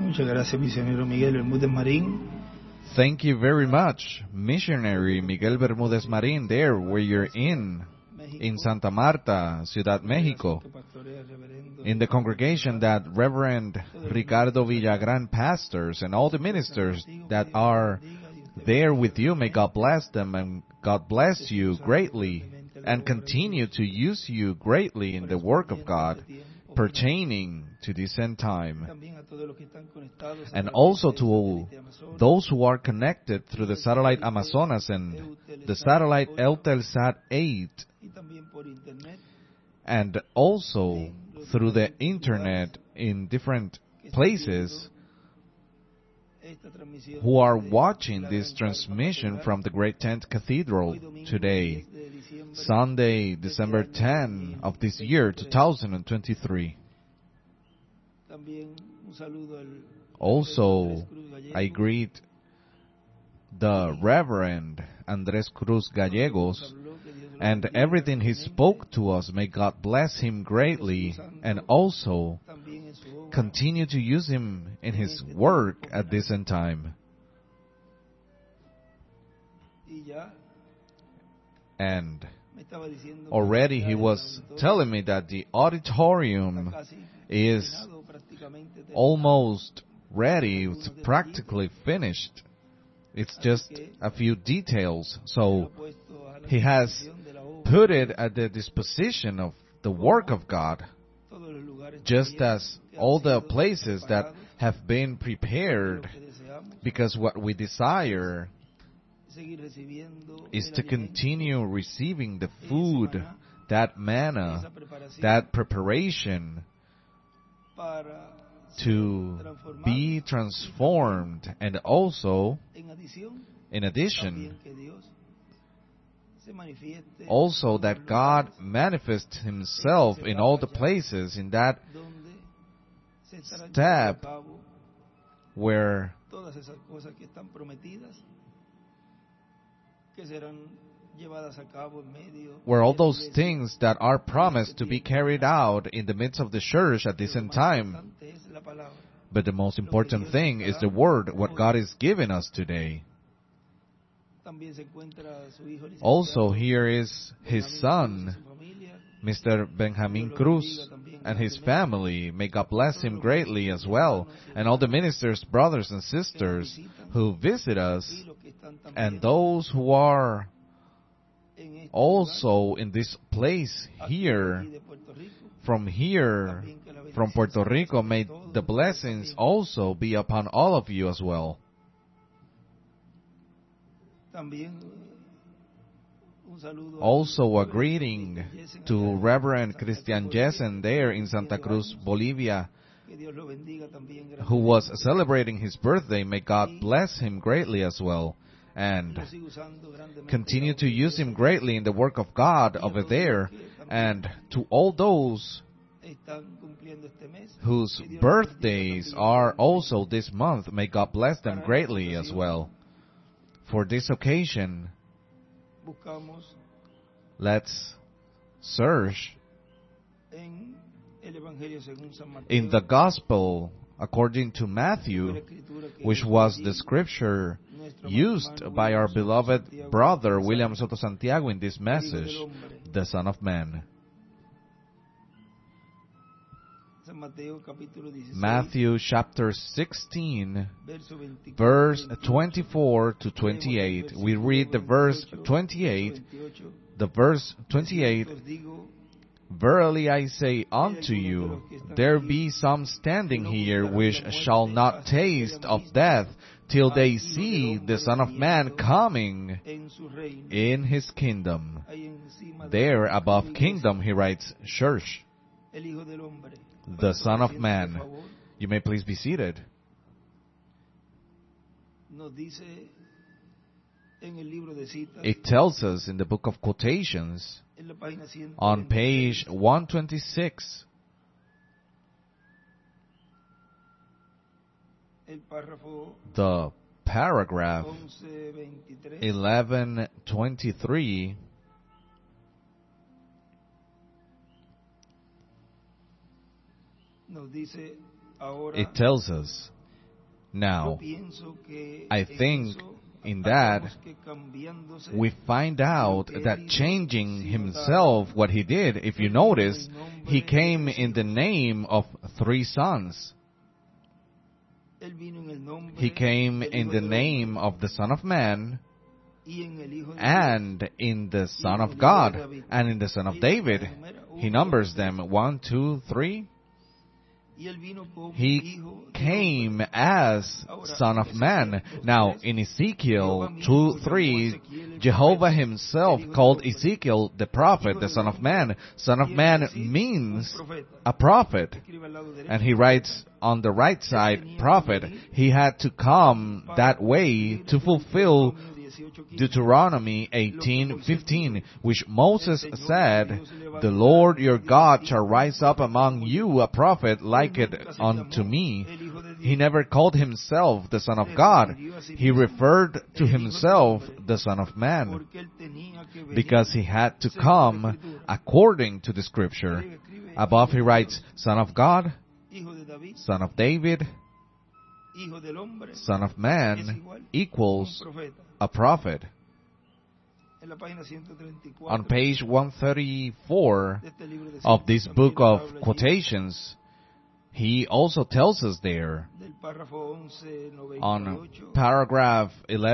Muchas gracias, misionero Miguel Bermúdez Marín. Thank you very much, missionary Miguel Bermúdez Marín, there where you're in Santa Marta, Ciudad Mexico, in the congregation that Reverend Ricardo Villagran pastors and all the ministers that are there with you. May God bless them and God bless you greatly and continue to use you greatly in the work of God pertaining to this end time. And also to all those who are connected through the satellite Amazonas and the satellite Eutelsat 8, and also through the internet in different places, who are watching this transmission from the Great Tent Cathedral today, Sunday, December 10 of this year, 2023. Also, I greet the Reverend Andres Cruz Gallegos and everything he spoke to us. May God bless him greatly and also continue to use him in his work at this end time. And already he was telling me that the auditorium is almost ready, it's practically finished. It's just a few details. So he has put it at the disposition of the work of God, just as all the places that have been prepared, because what we desire is to continue receiving the food, that manna, that preparation to be transformed, and also, in addition, also that God manifests Himself in all the places in that step where all those things that are promised to be carried out in the midst of the church at this end time. But the most important thing is the Word, what God is giving us today. Also, here is his son, Mr. Benjamin Cruz, and his family. May God bless him greatly as well. And all the ministers, brothers and sisters who visit us, and those who are also in this place here, from Puerto Rico, may the blessings also be upon all of you as well. Also a greeting to Reverend Christian Jessen there in Santa Cruz, Bolivia, who was celebrating his birthday. May God bless him greatly as well, and continue to use him greatly in the work of God over there. And to all those whose birthdays are also this month, may God bless them greatly as well. For this occasion, let's search in the Gospel according to Matthew, which was the scripture used by our beloved brother William Soto Santiago in this message, the Son of Man. Matthew chapter 16, verse 24 to 28. We read the verse 28. The verse 28, "Verily I say unto you, there be some standing here which shall not taste of death till they see the Son of Man coming in His kingdom." There above kingdom he writes church. The Son of Man. You may please be seated. It tells us in the book of quotations on page 126, the paragraph 1123, it tells us, Now, I think in that we find out that changing himself, what he did, if you notice, he came in the name of 3 sons. He came in the name of the Son of Man, and in the Son of God, and in the Son of David. He numbers them 1, 2, 3. He came as Son of Man. Now, in Ezekiel 2:3, Jehovah himself called Ezekiel the prophet, the Son of Man. Son of Man means a prophet. And he writes on the right side, prophet. He had to come that way to fulfill Deuteronomy 18:15, which Moses said, "The Lord your God shall rise up among you a prophet like it unto me." He never called himself the Son of God. He referred to himself the Son of Man, because he had to come according to the Scripture. Above he writes, Son of God, Son of David, Son of Man equals a prophet. On page 134 of this book of quotations, he also tells us there, on paragraph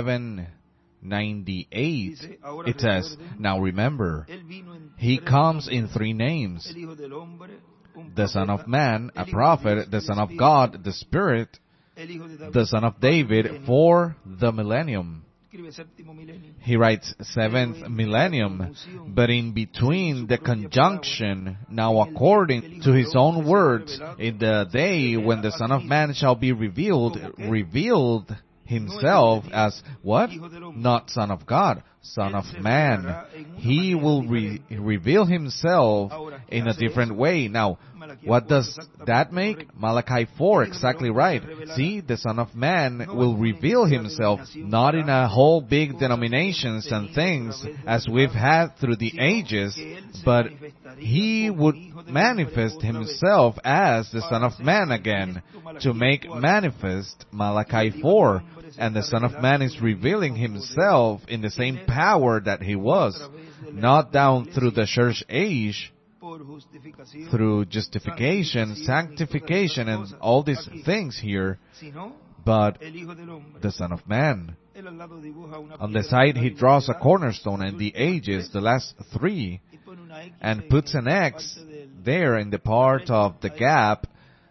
1198, it says, now remember, he comes in 3 names: the Son of Man, a prophet; the Son of God, the Spirit; the Son of David, for the millennium. He writes 7th millennium, but in between the conjunction, now according to his own words, in the day when the Son of Man shall be revealed himself as what? Not Son of God, Son of Man. He will reveal himself in a different way. Now, what does that make? Malachi 4, exactly right. See, the Son of Man will reveal himself not in a whole big denominations and things as we've had through the ages, but he would manifest himself as the Son of Man again, to make manifest Malachi 4. And the Son of Man is revealing himself in the same power that he was, not down through the church age, through justification, sanctification, and all these things here, but the Son of Man. On the side, he draws a cornerstone and the ages, the last 3, and puts an X there in the part of the gap,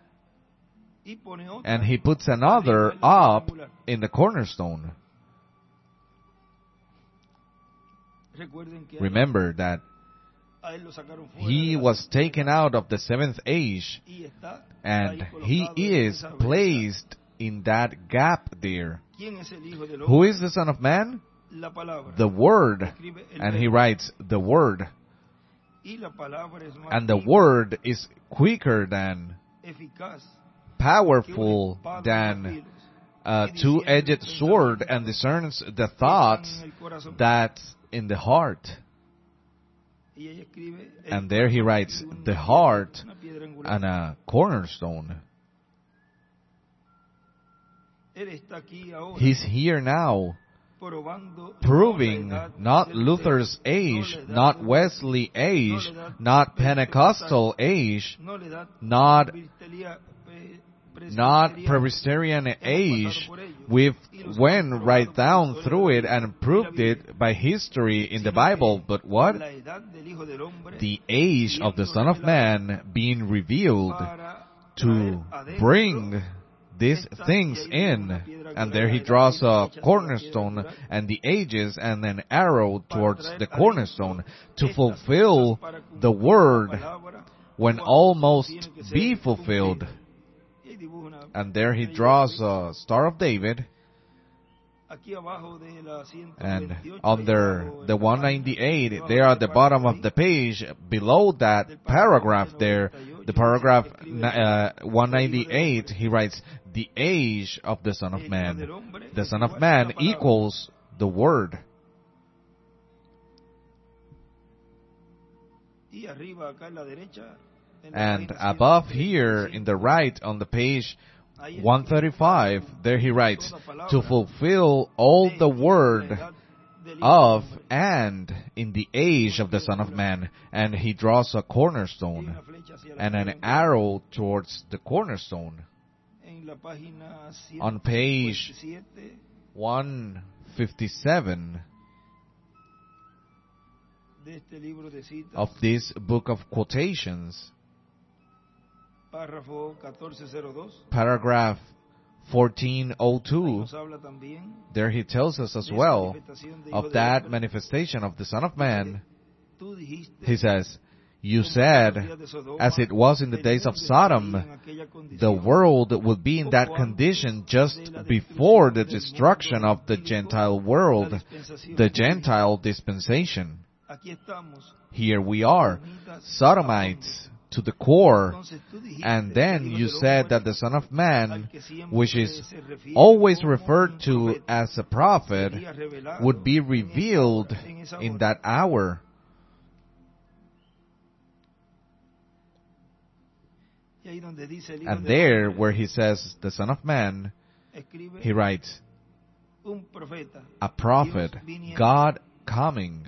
and he puts another up in the cornerstone. Remember that he was taken out of the 7th age, and he is placed in that gap there. Who is the Son of Man? The Word. And he writes, the Word. And the Word is quicker than, powerful than a 2-edged sword, and discerns the thoughts that's in the heart. And there he writes, the heart and a cornerstone. He's here now, proving not Luther's age, not Wesley age, not Pentecostal age, not Presbyterian age. We went right down through it and proved it by history in the Bible. But what? The age of the Son of Man being revealed to bring these things in. And there he draws a cornerstone and the ages and an arrow towards the cornerstone to fulfill the word when all must be fulfilled. And there he draws a Star of David. And under the 198, there at the bottom of the page, below that paragraph there, the paragraph 198, he writes, the age of the Son of Man. The Son of Man equals the Word. And above here, in the right, on the page 135, there he writes, to fulfill all the word of and in the age of the Son of Man. And he draws a cornerstone and an arrow towards the cornerstone. On page 157 of this book of quotations, paragraph 1402, there he tells us as well of that manifestation of the Son of Man. He says, you said, as it was in the days of Sodom, the world would be in that condition just before the destruction of the Gentile world, the Gentile dispensation. Here we are, Sodomites to the core. And then you said that the Son of Man, which is always referred to as a prophet, would be revealed in that hour. And there, where he says the Son of Man, he writes, a prophet, God coming.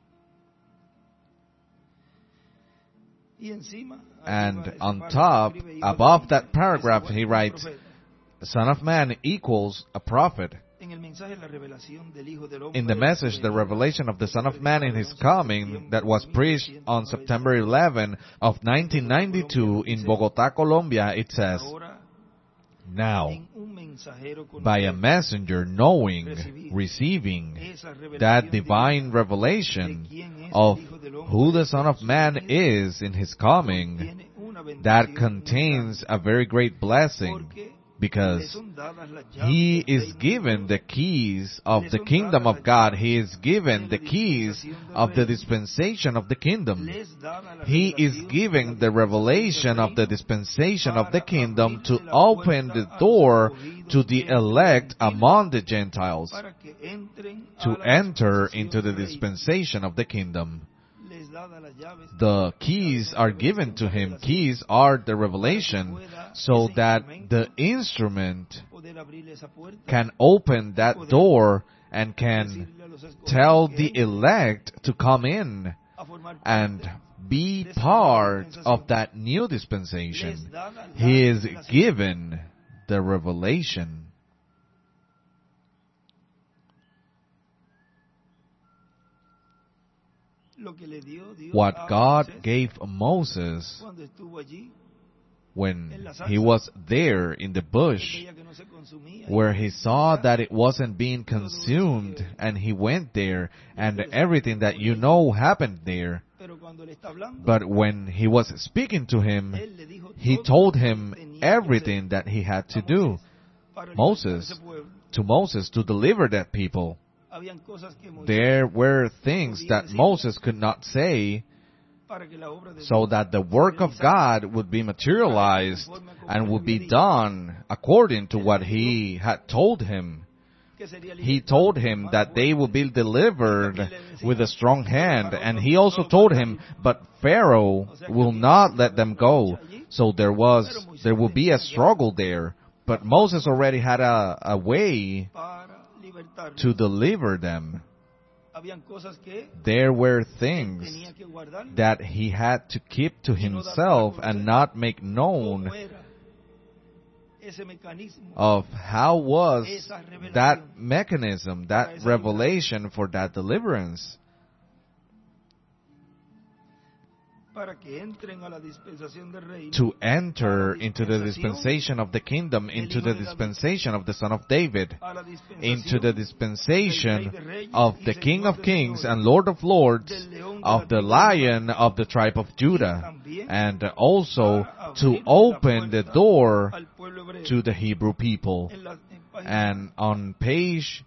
And on top, above that paragraph, he writes, Son of Man equals a prophet. In the message, the revelation of the Son of Man in His coming, that was preached on September 11 of 1992 in Bogotá, Colombia, it says, now, by a messenger knowing, receiving that divine revelation of who the Son of Man is in His coming, that contains a very great blessing, because He is given the keys of the kingdom of God. He is given the keys of the dispensation of the kingdom. He is giving the revelation of the dispensation of the kingdom to open the door to the elect among the Gentiles to enter into the dispensation of the kingdom. The keys are given to him. Keys are the revelation, so that the instrument can open that door and can tell the elect to come in and be part of that new dispensation. He is given the revelation. What God gave Moses when he was there in the bush, where he saw that it wasn't being consumed, and he went there, and everything that you know happened there. But when he was speaking to him, he told him everything that he had to do. Moses to deliver that people. There were things that Moses could not say, so that the work of God would be materialized and would be done according to what he had told him. He told him that they would be delivered with a strong hand, and he also told him, but Pharaoh will not let them go. So there will be a struggle there, but Moses already had a way to deliver them. There were things that he had to keep to himself and not make known of how was that mechanism, that revelation for that deliverance. To enter into the dispensation of the kingdom, into the dispensation of the Son of David, into the dispensation of the King of Kings and Lord of Lords, of the Lion of the tribe of Judah, and also to open the door to the Hebrew people. And on page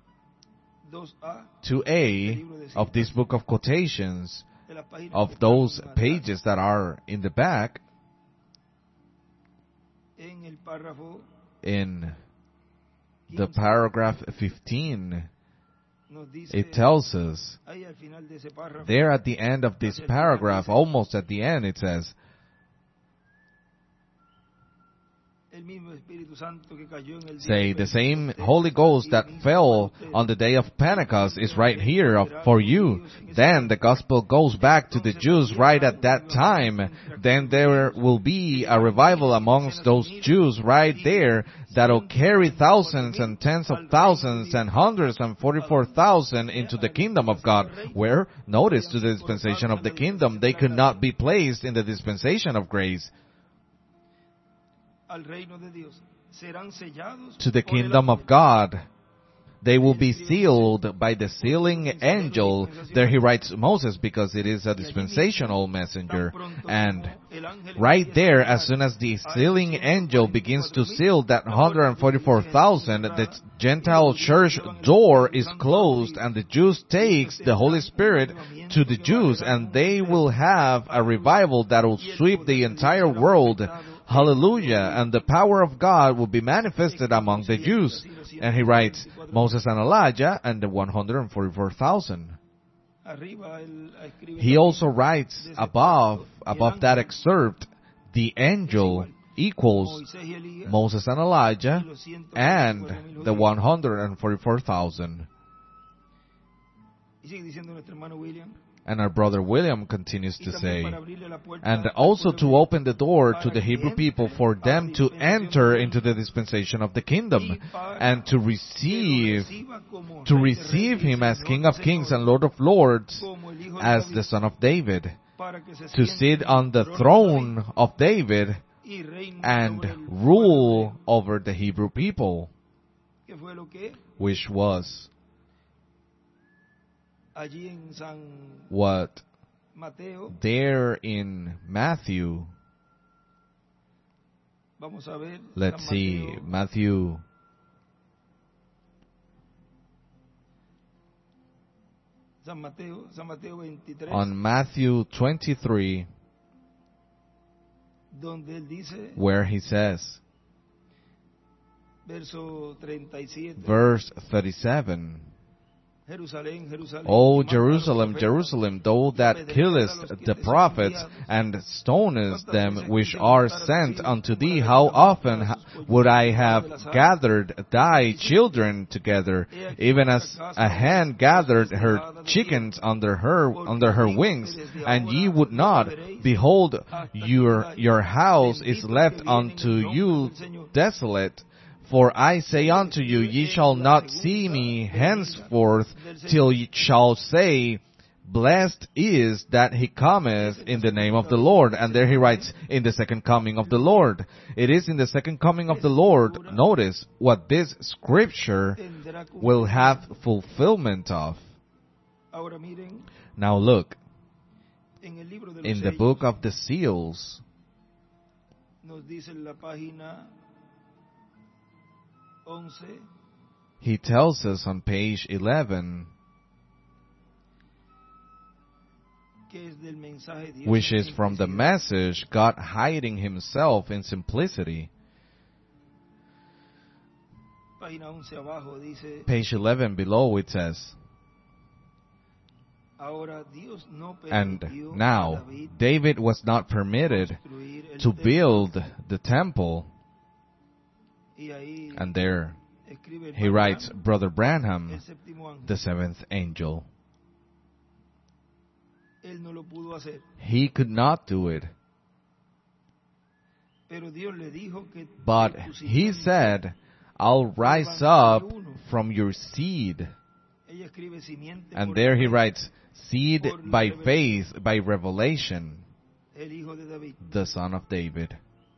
2A of this book of quotations, of those pages that are in the back, in the paragraph 15, it tells us, there at the end of this paragraph, almost at the end, it says, Say, the same Holy Ghost that fell on the day of Pentecost is right here for you. Then the gospel goes back to the Jews right at that time. Then there will be a revival amongst those Jews right there that'll carry thousands and tens of thousands and 144,000 into the kingdom of God. Where, notice, to the dispensation of the kingdom, they could not be placed in the dispensation of grace. To the kingdom of God, they will be sealed by the sealing angel. There he writes Moses because it is a dispensational messenger. And right there, as soon as the sealing angel begins to seal that 144,000, the Gentile church door is closed and the Jews takes the Holy Spirit to the Jews, and they will have a revival that will sweep the entire world. Hallelujah. And the power of God will be manifested among the Jews. And he writes Moses and Elijah and the 144,000. He also writes above that excerpt, the angel equals Moses and Elijah and the 144,000. And our brother William continues to say, and also to open the door to the Hebrew people for them to enter into the dispensation of the kingdom and to receive him as King of Kings and Lord of Lords, as the Son of David, to sit on the throne of David and rule over the Hebrew people, which was what there in Matthew. Let's see, Matthew. On Matthew 23, where he says, verse 37, O Jerusalem, Jerusalem, thou that killest the prophets and stonest them which are sent unto thee, how often would I have gathered thy children together, even as a hen gathered her chickens under her wings, and ye would not. Behold, your house is left unto you desolate. For I say unto you, ye shall not see me henceforth, till ye shall say, Blessed is that he cometh in the name of the Lord. And there he writes, in the second coming of the Lord. It is in the second coming of the Lord, notice, what this scripture will have fulfillment of. Now look, in the book of the seals, he tells us on page 11, which is from the message, God hiding himself in simplicity. Page 11 below it says, and now David was not permitted to build the temple. And there he writes, Brother Branham, the seventh angel. He could not do it. But he said, I'll rise up from your seed. And there he writes, seed by faith, by revelation, the son of David.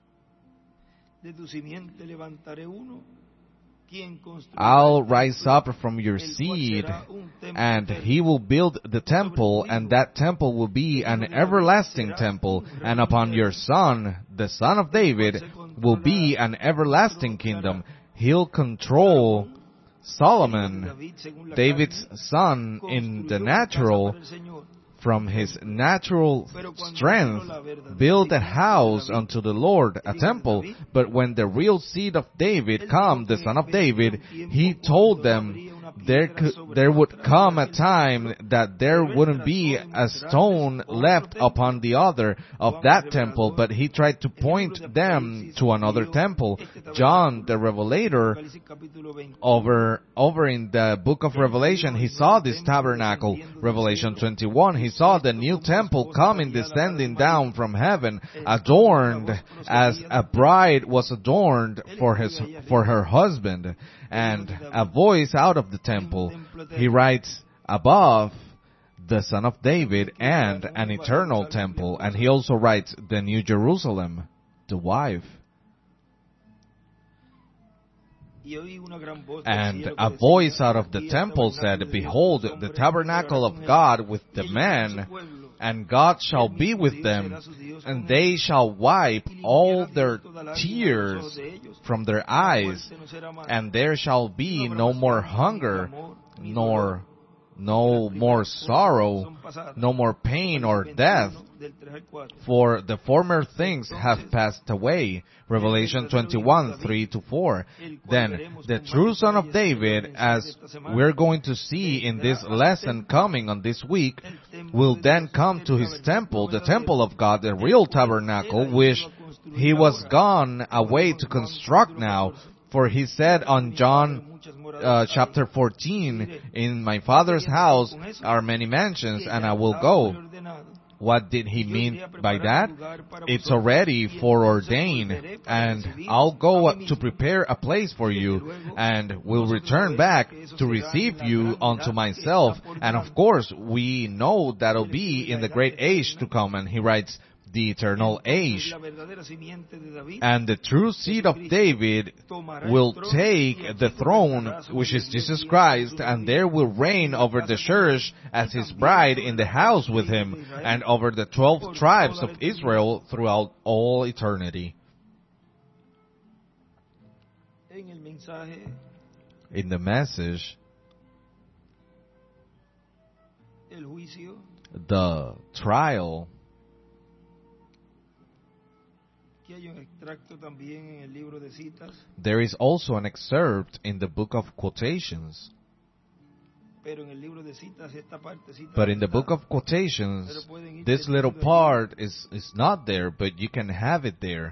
I'll rise up from your seed, and he will build the temple, and that temple will be an everlasting temple, and upon your son, the son of David, will be an everlasting kingdom. He'll control Solomon, David's son, in the natural, from his natural strength, build a house unto the Lord, a temple. But when the real seed of David come, the son of David, he told them, there would come a time that there wouldn't be a stone left upon the other of that temple, but he tried to point them to another temple. John, the Revelator, over in the book of Revelation, he saw this tabernacle. Revelation 21, he saw the new temple coming, descending down from heaven, adorned as a bride was adorned for her husband. And a voice out of the temple, he writes, above, the Son of David and an eternal temple. And he also writes, the New Jerusalem, the wife. And a voice out of the temple said, behold, the tabernacle of God with the men, and God shall be with them, and they shall wipe all their tears from their eyes, and there shall be no more hunger, nor no more sorrow, no more pain or death, for the former things have passed away. Revelation 21, 3-4. Then, the true Son of David, as we're going to see in this lesson coming on this week, will then come to his temple, the temple of God, the real tabernacle, which he was gone away to construct now. For he said on John chapter 14, in my Father's house are many mansions, and I will go. What did he mean by that? It's already foreordained, and I'll go to prepare a place for you, and will return back to receive you unto myself. And of course, we know that'll be in the great age to come. And he writes, the eternal age. And the true seed of David will take the throne, which is Jesus Christ, and there will reign over the church as his bride in the house with him, and over the 12 tribes of Israel throughout all eternity. In the message, the trial, there is also an excerpt in the book of quotations. But in the book of quotations, this little part is not there, but you can have it there.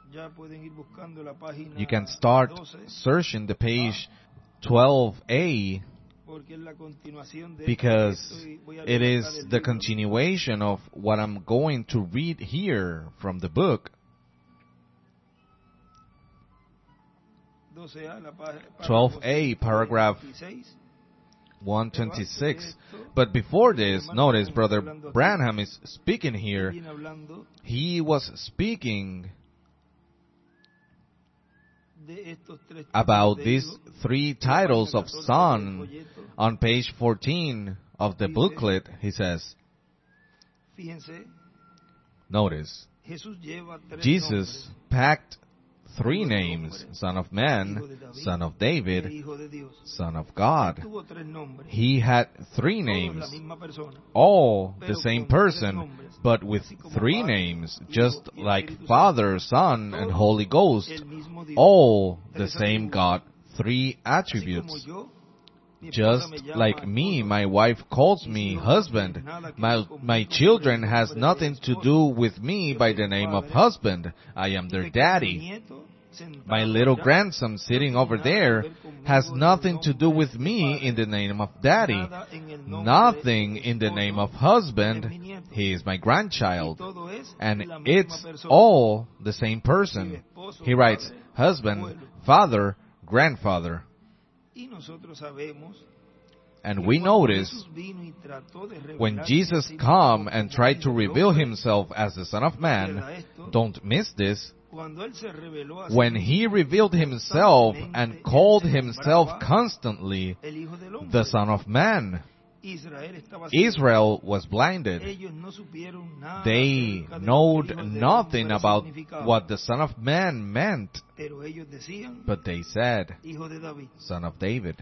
You can start searching the page 12a, because it is the continuation of what I'm going to read here from the book. 12a, paragraph 126. But before this, notice Brother Branham is speaking here. He was speaking about these three titles of son on page 14 of the booklet. He says, notice, Jesus packed three names: Son of Man, Son of David, Son of God. He had three names, all the same person, but with three names, just like Father, Son, and Holy Ghost, all the same God, three attributes. Just like me, my wife calls me husband. My children has nothing to do with me by the name of husband. I am their daddy. My little grandson sitting over there has nothing to do with me in the name of daddy. Nothing in the name of husband. He is my grandchild. And it's all the same person. He writes, husband, father, grandfather. And we notice when Jesus come and tried to reveal himself as the Son of Man, don't miss this, when he revealed himself and called himself constantly the Son of Man, Israel was blinded. They knowed nothing about what the Son of Man meant, but they said, Son of David.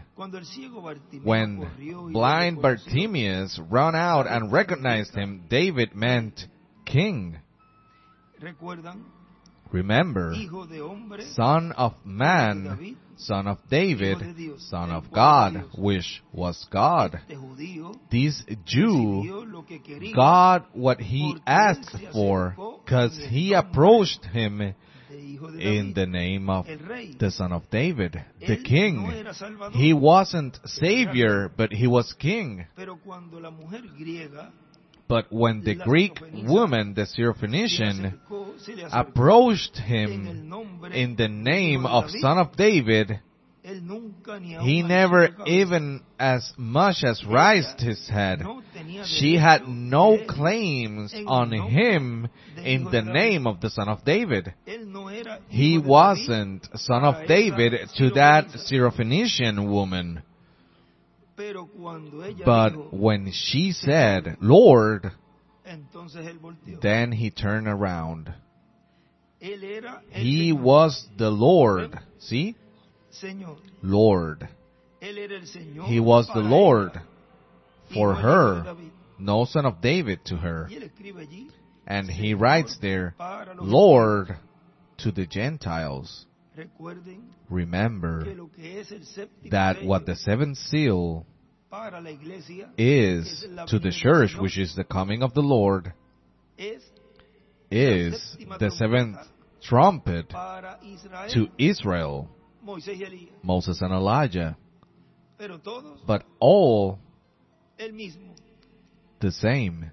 When blind Bartimaeus ran out and recognized him, David meant king. Remember, hijo de hombre, Son of Man, Son of David, Son of God, which was God. este judío This Jew recibió lo que quería got what he asked for because he approached him de hijo de in David, the name of el rey. the Son of David, the Él no King. era salvador, He wasn't Savior, but he was King. pero cuando la mujer griega But when the Greek woman, the Syrophoenician, se le acercó approached en him el nombre in the name hijo de of David, Son of David, él nunca ni aun he alzó never la cabeza. even as much as raised his head. No tenía She derecho had no de él. claims on him in the name of the Son of David. Él no era He hijo de David, wasn't Son of David to that Syrophoenician woman. pero cuando ella But dijo, when she said, Lord, entonces él volteó. then he turned around. Él era el He Señor. was the Lord. See? Señor. Lord. Él era el Señor He was the para Lord ella, for y no el hijo de her, David. no son of David to her. Y él escribe allí, And he writes there, para los Lord to the Gentiles. recuerden que Remember lo que es el séptimo that sello what the seventh seal para la iglesia is to the church, which is the coming of the Lord, es is the seventh trumpet para Israel, to Israel, Moisés y Elías, Moses and Elijah, pero todos but all el mismo. the same.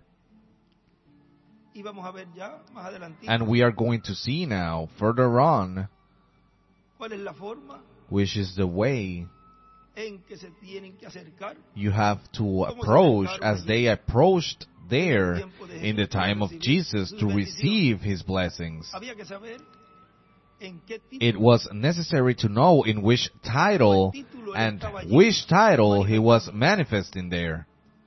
Y vamos a ver ya más adelante And we are going to see now, further on, cuál es la forma which is the way en que se tienen que acercar you have to approach as they approached there in the time of Jesus to receive his blessings. había que saber en qué It título was necessary to know in which title and which title he was manifesting there.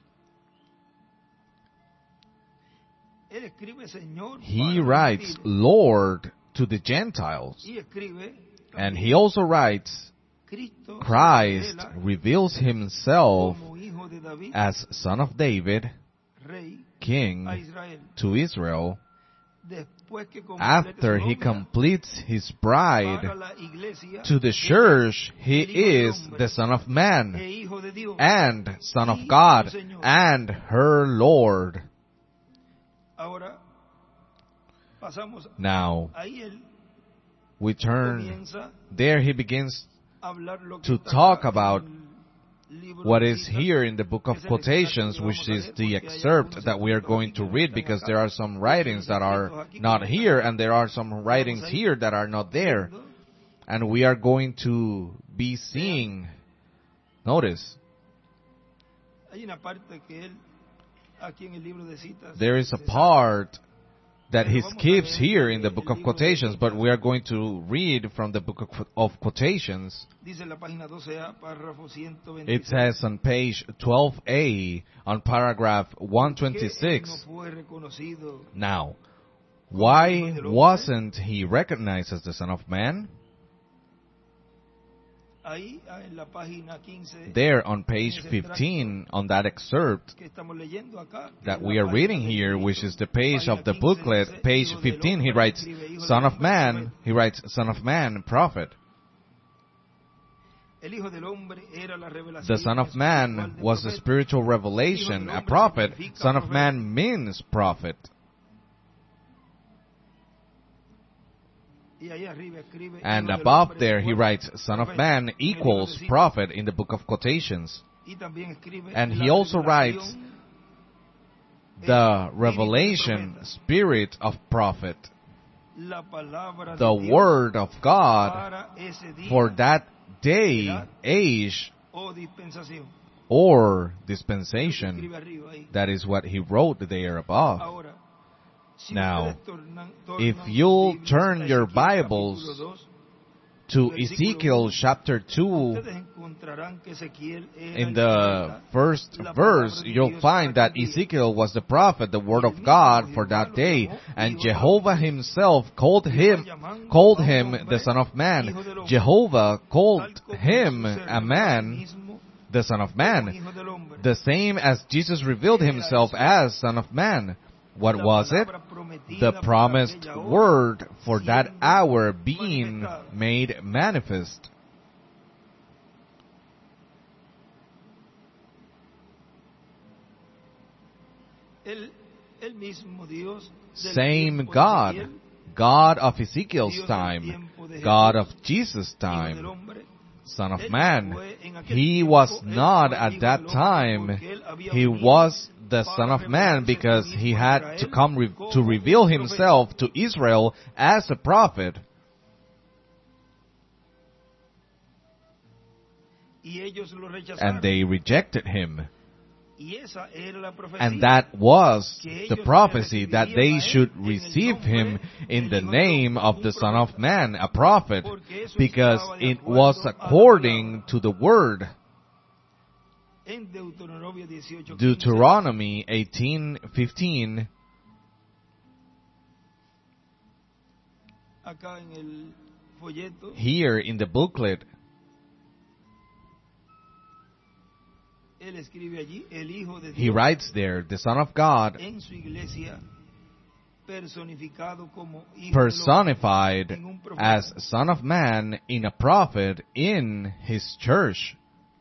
él escribe Señor He para los writes gentiles, Lord to the Gentiles, y escribe and también, he also writes Cristo se Christ revela reveals himself como hijo de David, as Son of David, rey a King Israel, to Israel, después que complete after su he obra completes his para bride la iglesia, to the él church. He el Hijo del is Hombre, the Son of Man e hijo de Dios. and Son of God and her Lord. Ahora pasamos Now ahí él we turn comienza there. He begins a hablar lo que to está talk acá about en el libro what de is citas, here in the book of que es el quotations, extracto que which vamos a is leer, the porque hay excerpt algunos that we are escritos going aquí to que no read, están because acá. there are some Hay writings that are escritos aquí que not no here, están and there are some writings ahí here that are not there. viendo. And we are going to be seeing, notice, Hay una parte que él aquí en el libro de citas there is a se part that he skips here in the book of quotations, but we are going to read from the book of quotations. dice en la página 12A, párrafo 126. It says on page 12A, on paragraph que él no 126, fue reconocido now, why wasn't he recognized as the Son of Man? ahí en la página 15 There on page 15, on that excerpt que estamos leyendo acá, que that es we la are página reading del here, librito, which is the page página of the 15 booklet, dice, page hijo del 15, he hombre, writes, escribe, hijo del Son of hombre, Man, he writes, Son of Man, prophet. El hijo del hombre era la revelación The Son of espiritual Man del was the profeta. spiritual revelation, a prophet. Son of Man means prophet. Y ahí arriba escribe, And hijo del above hombre there he igual writes, Son of profeta. Man En el libro equals de citas. prophet in the book of quotations. Y también escribe And la he also revelación, writes, the revelation spirit of prophet, la palabra the de Dios word of God para ese día for that day, age, o dispensación. or Escribe dispensation. arriba ahí. That is what he wrote there above. Ahora, si Now, ustedes tornan if sus you'll Biblias turn a your Ezequiel Bibles capítulo 2, to Ezekiel chapter 2, ustedes encontrarán que Ezequiel era in el the profeta. first verse, you'll find that Ezekiel was the prophet, the word of God for that day, and Jehovah himself called him the Son of Man. Jehovah called him a man, the Son of Man, the same as Jesus revealed himself as Son of Man. What was it? The promised word for that hour being made manifest. Same God, God of Ezekiel's time, God of Jesus' time, Son of Man. He was not at that time. He was the Son of Man because he had to come to reveal himself to Israel as a prophet. And they rejected him. And that was the prophecy, that they should receive him in the name of the Son of Man, a prophet, because it was according to the word. Deuteronomy 18:15. Here in the booklet, he writes there, the Son of God, personified as Son of Man in a prophet in his church.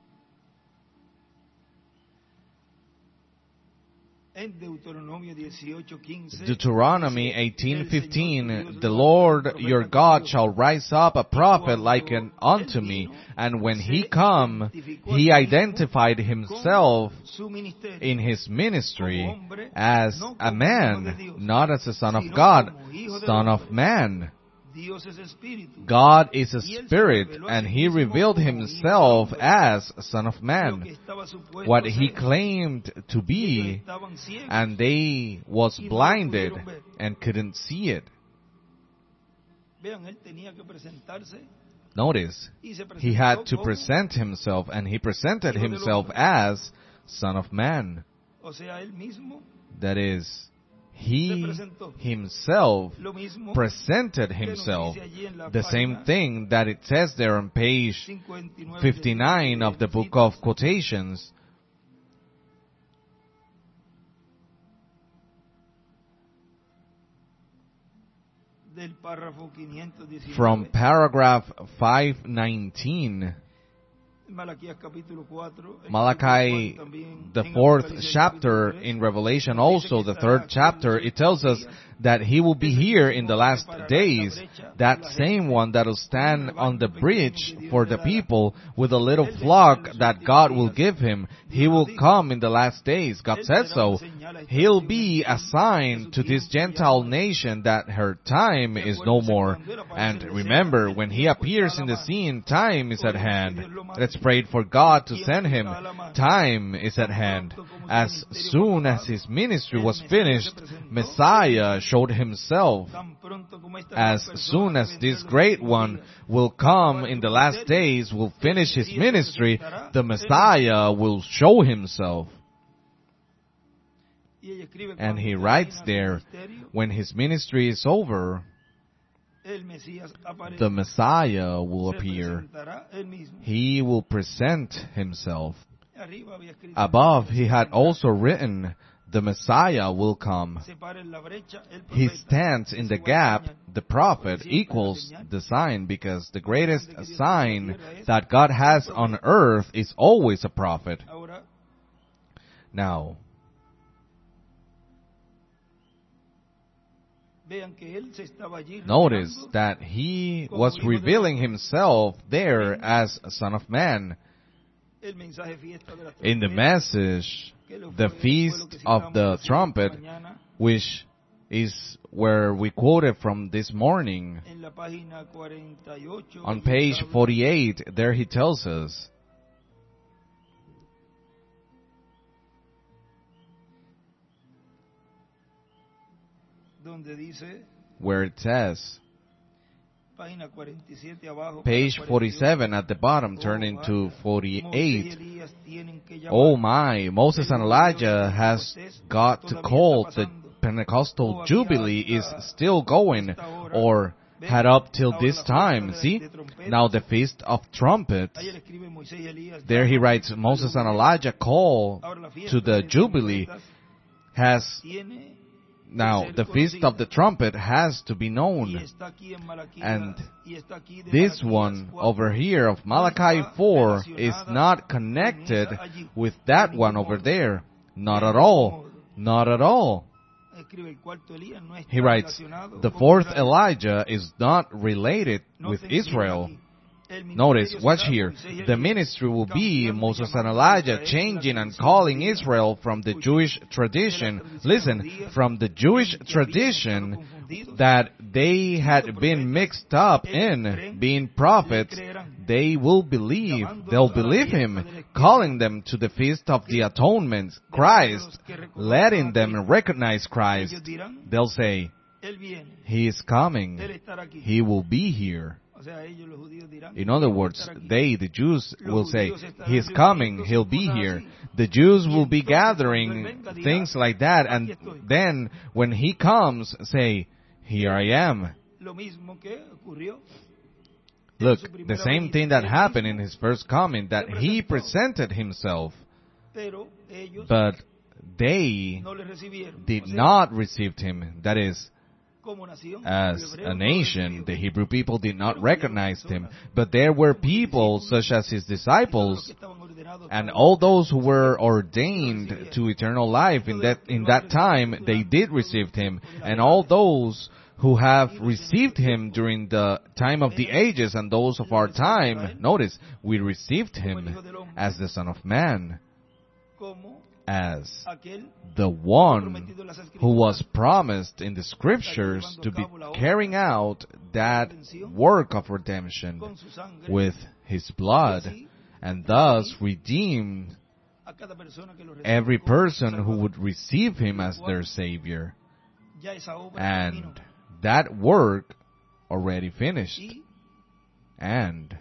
Deuteronomy 18:15, the Lord your God shall rise up a prophet like unto me, and when he come, he identified himself in his ministry as a man, not as a son of God, Son of Man. God is a spirit, and he revealed himself as Son of Man, what he claimed to be, and they was blinded and couldn't see it. Notice, he had to present himself, and he presented himself as Son of Man. That is, he himself presented himself, the same thing that it says there on page 59 of the book of quotations. From paragraph 519, Malachi, the 4th chapter in Revelation, also the 3rd chapter, it tells us that he will be here in the last days, that same one that will stand on the bridge for the people with a little flock that God will give him. He will come in the last days. God said so. He'll be a sign to this Gentile nation that her time is no more. And remember, when he appears in the scene, time is at hand. Let's pray for God to send him. Time is at hand. As soon as his ministry was finished, Messiah showed himself. As soon as this great one will come in the last days, will finish his ministry, the Messiah will show himself. And he writes there, when his ministry is over, the Messiah will appear. He will present himself. Above, he had also written, the Messiah will come. He stands in the gap. The prophet equals the sign, because the greatest sign that God has on earth is always a prophet. Now, notice that he was revealing himself there as a Son of Man. In the message, the Feast of the Trumpet, which is where we quoted from this morning, on page 48, there he tells us, where it says, page 47 at the bottom, turning to 48. Oh my, Moses and Elijah has got to call. The Pentecostal Jubilee is still going, or had up till this time. See? Now the Feast of Trumpets. There he writes, Moses and Elijah call to the Jubilee. Has Now, the Feast of the Trumpet has to be known. And this one over here of Malachi 4 is not connected with that one over there. Not at all. Not at all. He writes, the fourth Elijah is not related with Israel. Notice, watch here. The ministry will be Moses and Elijah changing and calling Israel from the Jewish tradition. Listen, from the Jewish tradition that they had been mixed up in, being prophets, they will believe. They'll believe him, calling them to the Feast of the Atonement, Christ, letting them recognize Christ. They'll say, he is coming. He will be here. In other words, they, the Jews, will say, he is coming, he'll be here. The Jews will be gathering, things like that, and then when he comes, say, here I am. Look, the same thing that happened in his first coming, that he presented himself, but they did not receive him. That is, as a nation, the Hebrew people did not recognize him, but there were people such as his disciples and all those who were ordained to eternal life in that time, they did receive him, and all those who have received him during the time of the ages and those of our time, notice, we received him as the Son of Man, as the one who was promised in the scriptures to be carrying out that work of redemption with his blood, and thus redeemed every person who would receive him as their Savior. And that work already finished. And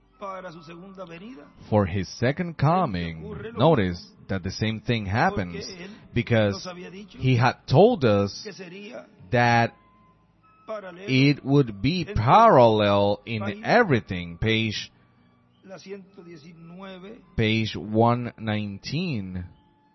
for his second coming, notice that the same thing happens, because he had told us that it would be parallel in everything. Page 119.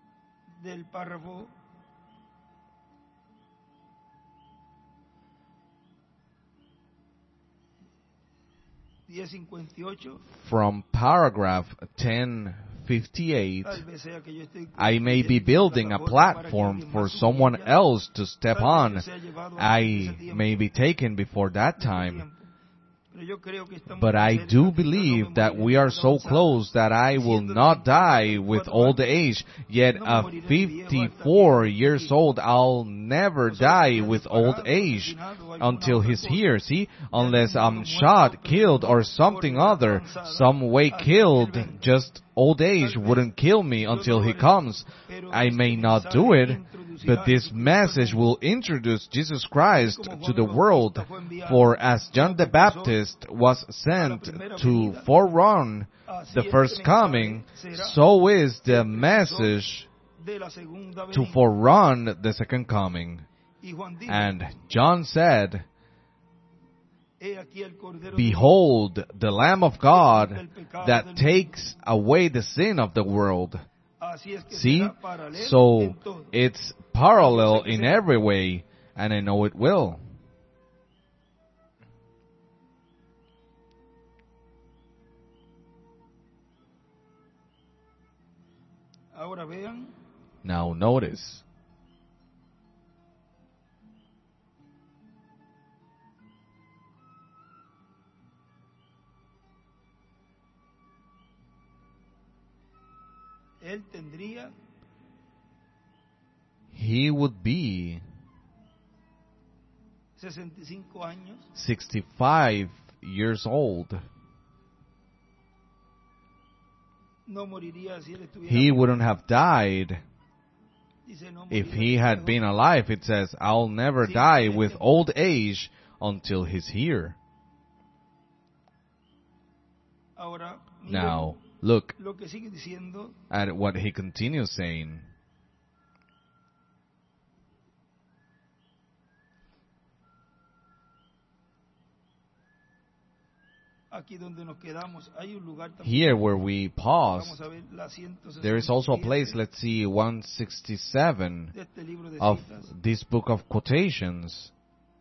From paragraph 1058, I may be building a platform for someone else to step on. I may be taken before that time. But I do believe that we are so close that I will not die with old age. Yet at 54 years old, I'll never die with old age until he's here. See, unless I'm shot, killed, or something other, some way killed, just old age wouldn't kill me until he comes. I may not do it, but this message will introduce Jesus Christ to the world. For as John the Baptist was sent to forerun the first coming, so is the message to forerun the second coming. And John said, behold, the Lamb of God that takes away the sin of the world. See? So it's parallel in every way, and I know it will. Now notice. He would be 65 years old. He wouldn't have died if he had been alive. It says, I'll never die with old age until he's here. Now, look at what he continues saying. Here where we paused, there is also a place, let's see, 167 of this book of quotations.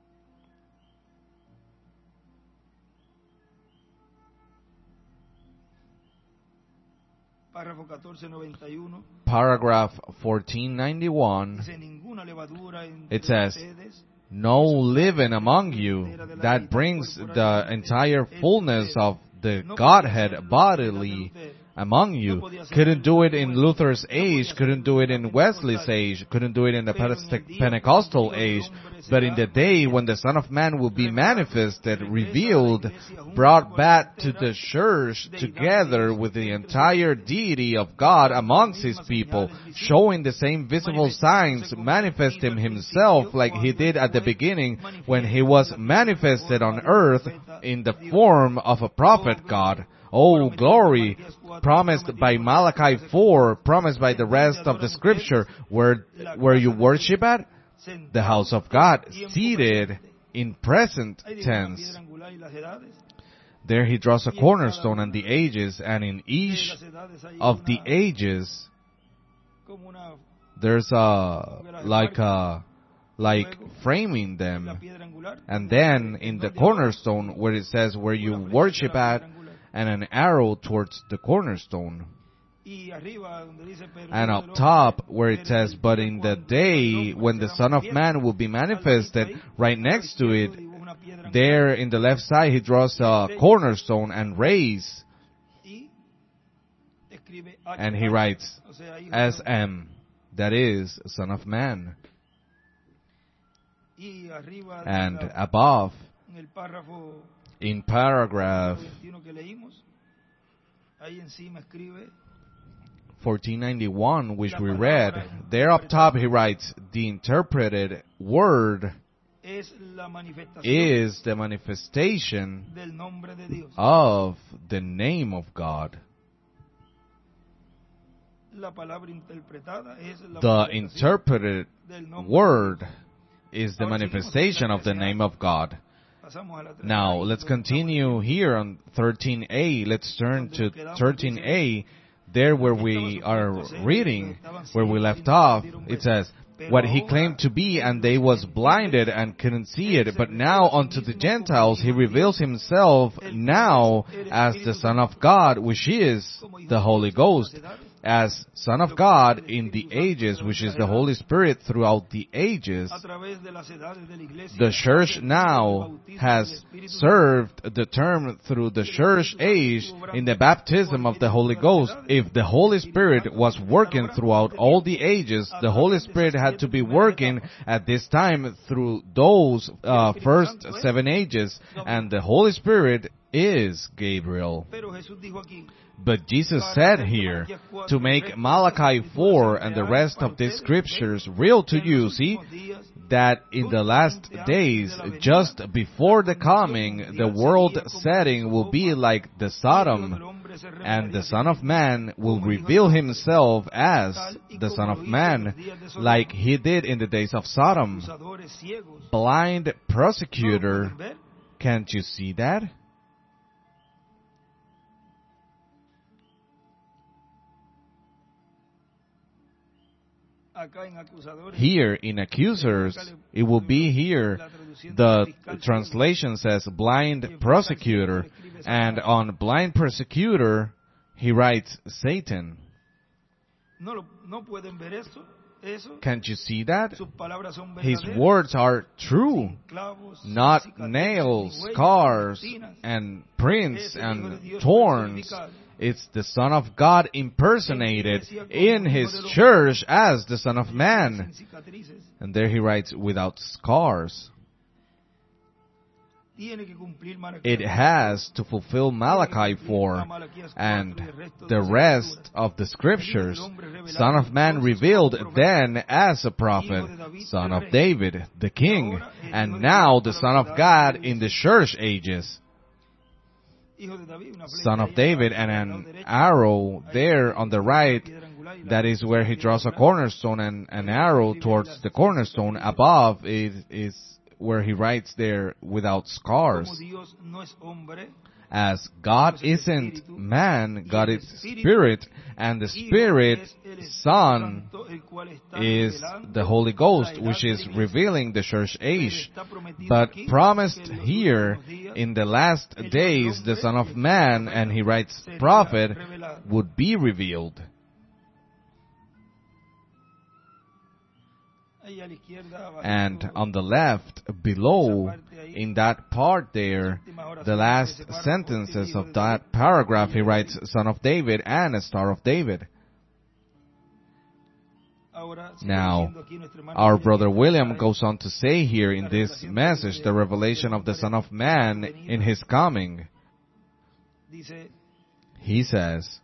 Paragraph 1491, it says, no leaven among you that brings the entire fullness of the Godhead bodily among you. Couldn't do it in Luther's age, couldn't do it in Wesley's age, couldn't do it in the Pentecostal age, but in the day when the Son of Man will be manifested, revealed, brought back to the church together with the entire deity of God amongst His people, showing the same visible signs, manifesting Himself like He did at the beginning when He was manifested on earth in the form of a prophet God. Oh, glory, promised by Malachi 4, promised by the rest of the scripture, where you worship at? The house of God, seated in present tense. There He draws a cornerstone and the ages, and in each of the ages, there's like framing them. And then in the cornerstone, where it says where you worship at, and an arrow towards the cornerstone. And up top, where it says, but in the day when the Son of Man will be manifested, right next to it, there in the left side, He draws a cornerstone and rays. And He writes, SM, that is, Son of Man. And above, in paragraph 1491, which we read, there up top He writes, the interpreted word is the manifestation of the name of God. The interpreted word is the manifestation of the name of God. Now, let's continue here on 13a. Let's turn to 13a. There where we are reading, where we left off, it says, what He claimed to be, and they was blinded and couldn't see it. But now unto the Gentiles He reveals Himself now as the Son of God, which is the Holy Ghost. As Son of God in the ages, which is the Holy Spirit throughout the ages. The church now has served the term through the church age in the baptism of the Holy Ghost. If the Holy Spirit was working throughout all the ages, the Holy Spirit had to be working at this time through those first 7 ages, and the Holy Spirit is Gabriel. But Jesus said here, to make Malachi 4 and the rest of these scriptures real to you, see, that in the last days, just before the coming, the world setting will be like the Sodom, and the Son of Man will reveal Himself as the Son of Man, like He did in the days of Sodom. Blind prosecutor, can't you see that? Here in accusers, it will be here, the translation says blind prosecutor, and on blind prosecutor, he writes Satan. Can't you see that? His words are true, not nails, scars, and prints and thorns. It's the Son of God impersonated in His church as the Son of Man. And there he writes, without scars. It has to fulfill Malachi 4 and the rest of the scriptures. Son of Man revealed then as a prophet, Son of David, the King, and now the Son of God in the church ages. Son of David, and an arrow there on the right, that is where he draws a cornerstone, and an arrow towards the cornerstone. Above is where he writes there, without scars. As God isn't man, God is Spirit, and the Spirit, Son, is the Holy Ghost, which is revealing the church age. But promised here, in the last days, the Son of Man, and he writes prophet, would be revealed. And on the left, below, in that part there, the last sentences of that paragraph, he writes Son of David and a Star of David. Now, our brother William goes on to say here in this message, the revelation of the Son of Man in his coming. He says,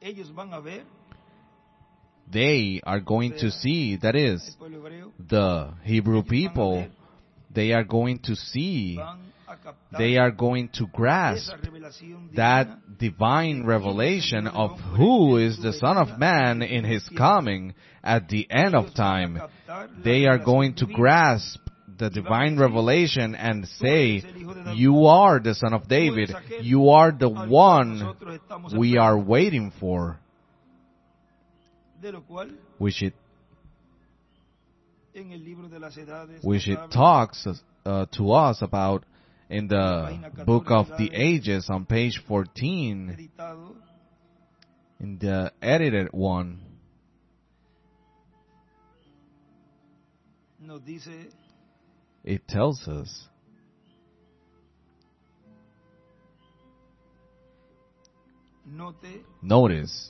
they are going to see, that is, the Hebrew people, they are going to see, they are going to grasp that divine revelation of who is the Son of Man in his coming at the end of time. They are going to grasp the divine revelation and say, you are the Son of David, you are the one we are waiting for. Which it talks to us about in the Book of the Ages on page 14, in the edited one. It tells us notice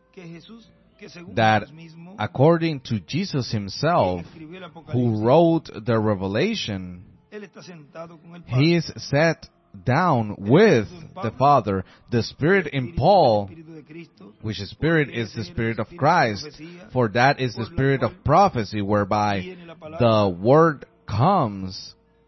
that according to Jesus himself, who wrote the Revelation, he is set down with the Father. The Spirit in Paul, which the Spirit is the Spirit of Christ, for that is the Spirit of prophecy, whereby the Word comes.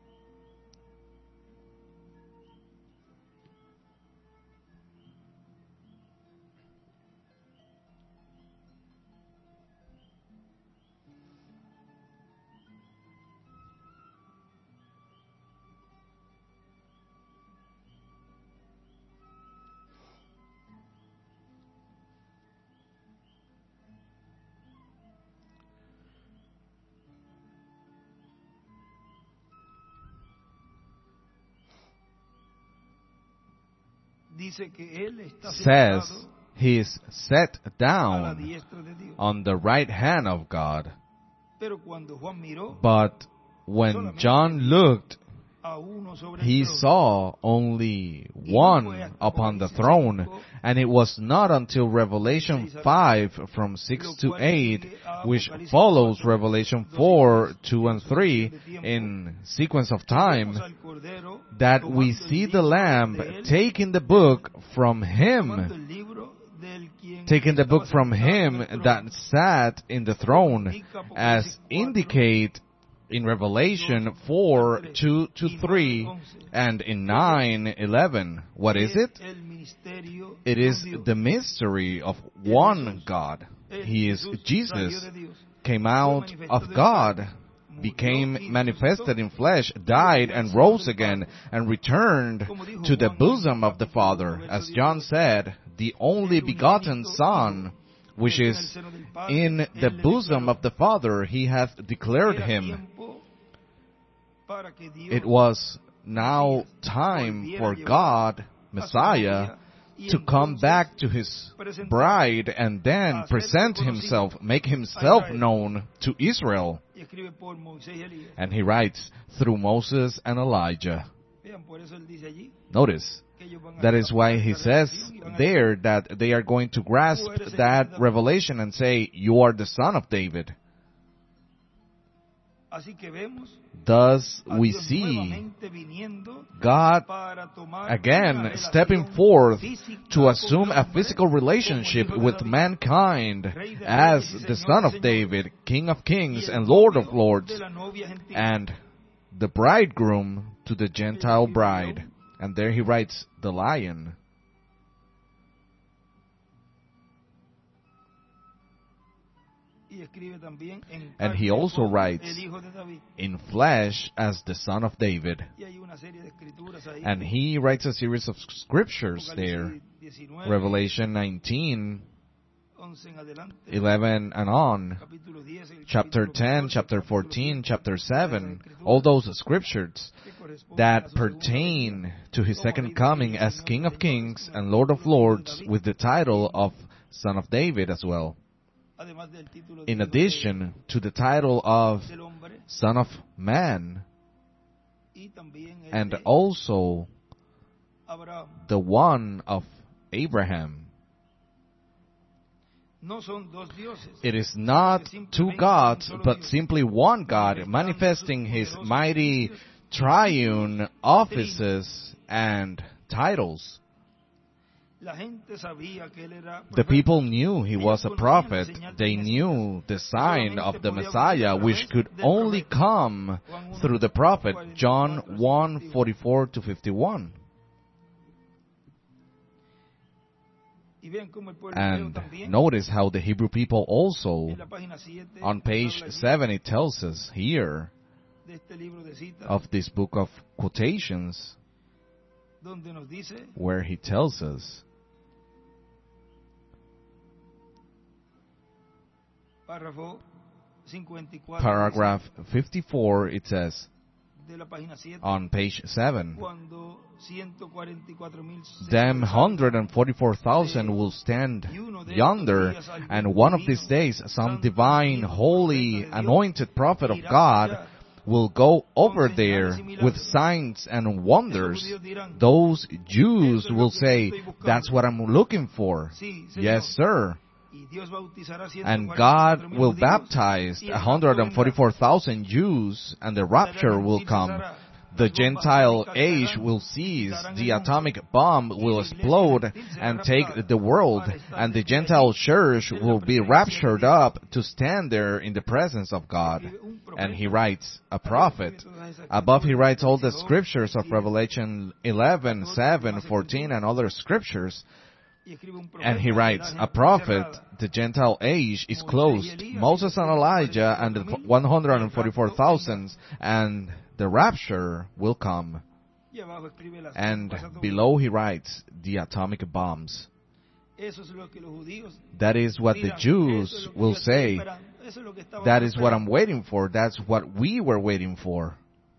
Says he is set down on the right hand of God. But when John looked, he saw only one upon the throne, and it was not until Revelation 5 from 6 to 8, which follows Revelation 4, 2 and 3 in sequence of time, that we see the Lamb taking the book from him, that sat in the throne, as indicate in Revelation 4, 2 to 3, and in 9, 11. What is it? It is the mystery of one God. He is Jesus, came out of God, became manifested in flesh, died and rose again, and returned to the bosom of the Father. As John said, the only begotten Son, which is in the bosom of the Father, he hath declared him. It was now time for God, Messiah, to come back to his bride and then present himself, make himself known to Israel. And he writes, through Moses and Elijah. Notice, that is why he says there that they are going to grasp that revelation and say, you are the Son of David. Thus we see God again stepping forth to assume a physical relationship with mankind as the Son of David, King of Kings and Lord of Lords, and the bridegroom to the Gentile bride. And there he writes, the lion. And he also writes in flesh as the Son of David. And he writes a series of scriptures there. Revelation 19, 11 and on, chapter 10, chapter 14, chapter 7, all those scriptures that pertain to his second coming as King of Kings and Lord of Lords, with the title of Son of David as well. In addition to the title of Son of Man, and also the one of Abraham. It is not two gods, but simply one God, manifesting his mighty triune offices and titles. The people knew he was a prophet. They knew the sign of the Messiah, which could only come through the prophet. John 1:44-51. And notice how the Hebrew people also, on page 7, it tells us here of this book of quotations, where he tells us, paragraph 54, it says, on page 7, them 144,000 will stand yonder, and one of these days some divine, holy, anointed prophet of God will go over there with signs and wonders. Those Jews will say, that's what I'm looking for. Yes, sir. And God will baptize 144,000 Jews, and the rapture will come. The Gentile age will cease, the atomic bomb will explode and take the world, and the Gentile church will be raptured up to stand there in the presence of God. And he writes, a prophet. Above he writes all the scriptures of Revelation 11, 7, 14, and other scriptures. And he writes, a prophet, the Gentile age is closed. Moses and Elijah and the 144,000, and the rapture will come. And below he writes, the atomic bombs. That is what the Jews will say. That is what I'm waiting for. That's what we were waiting for.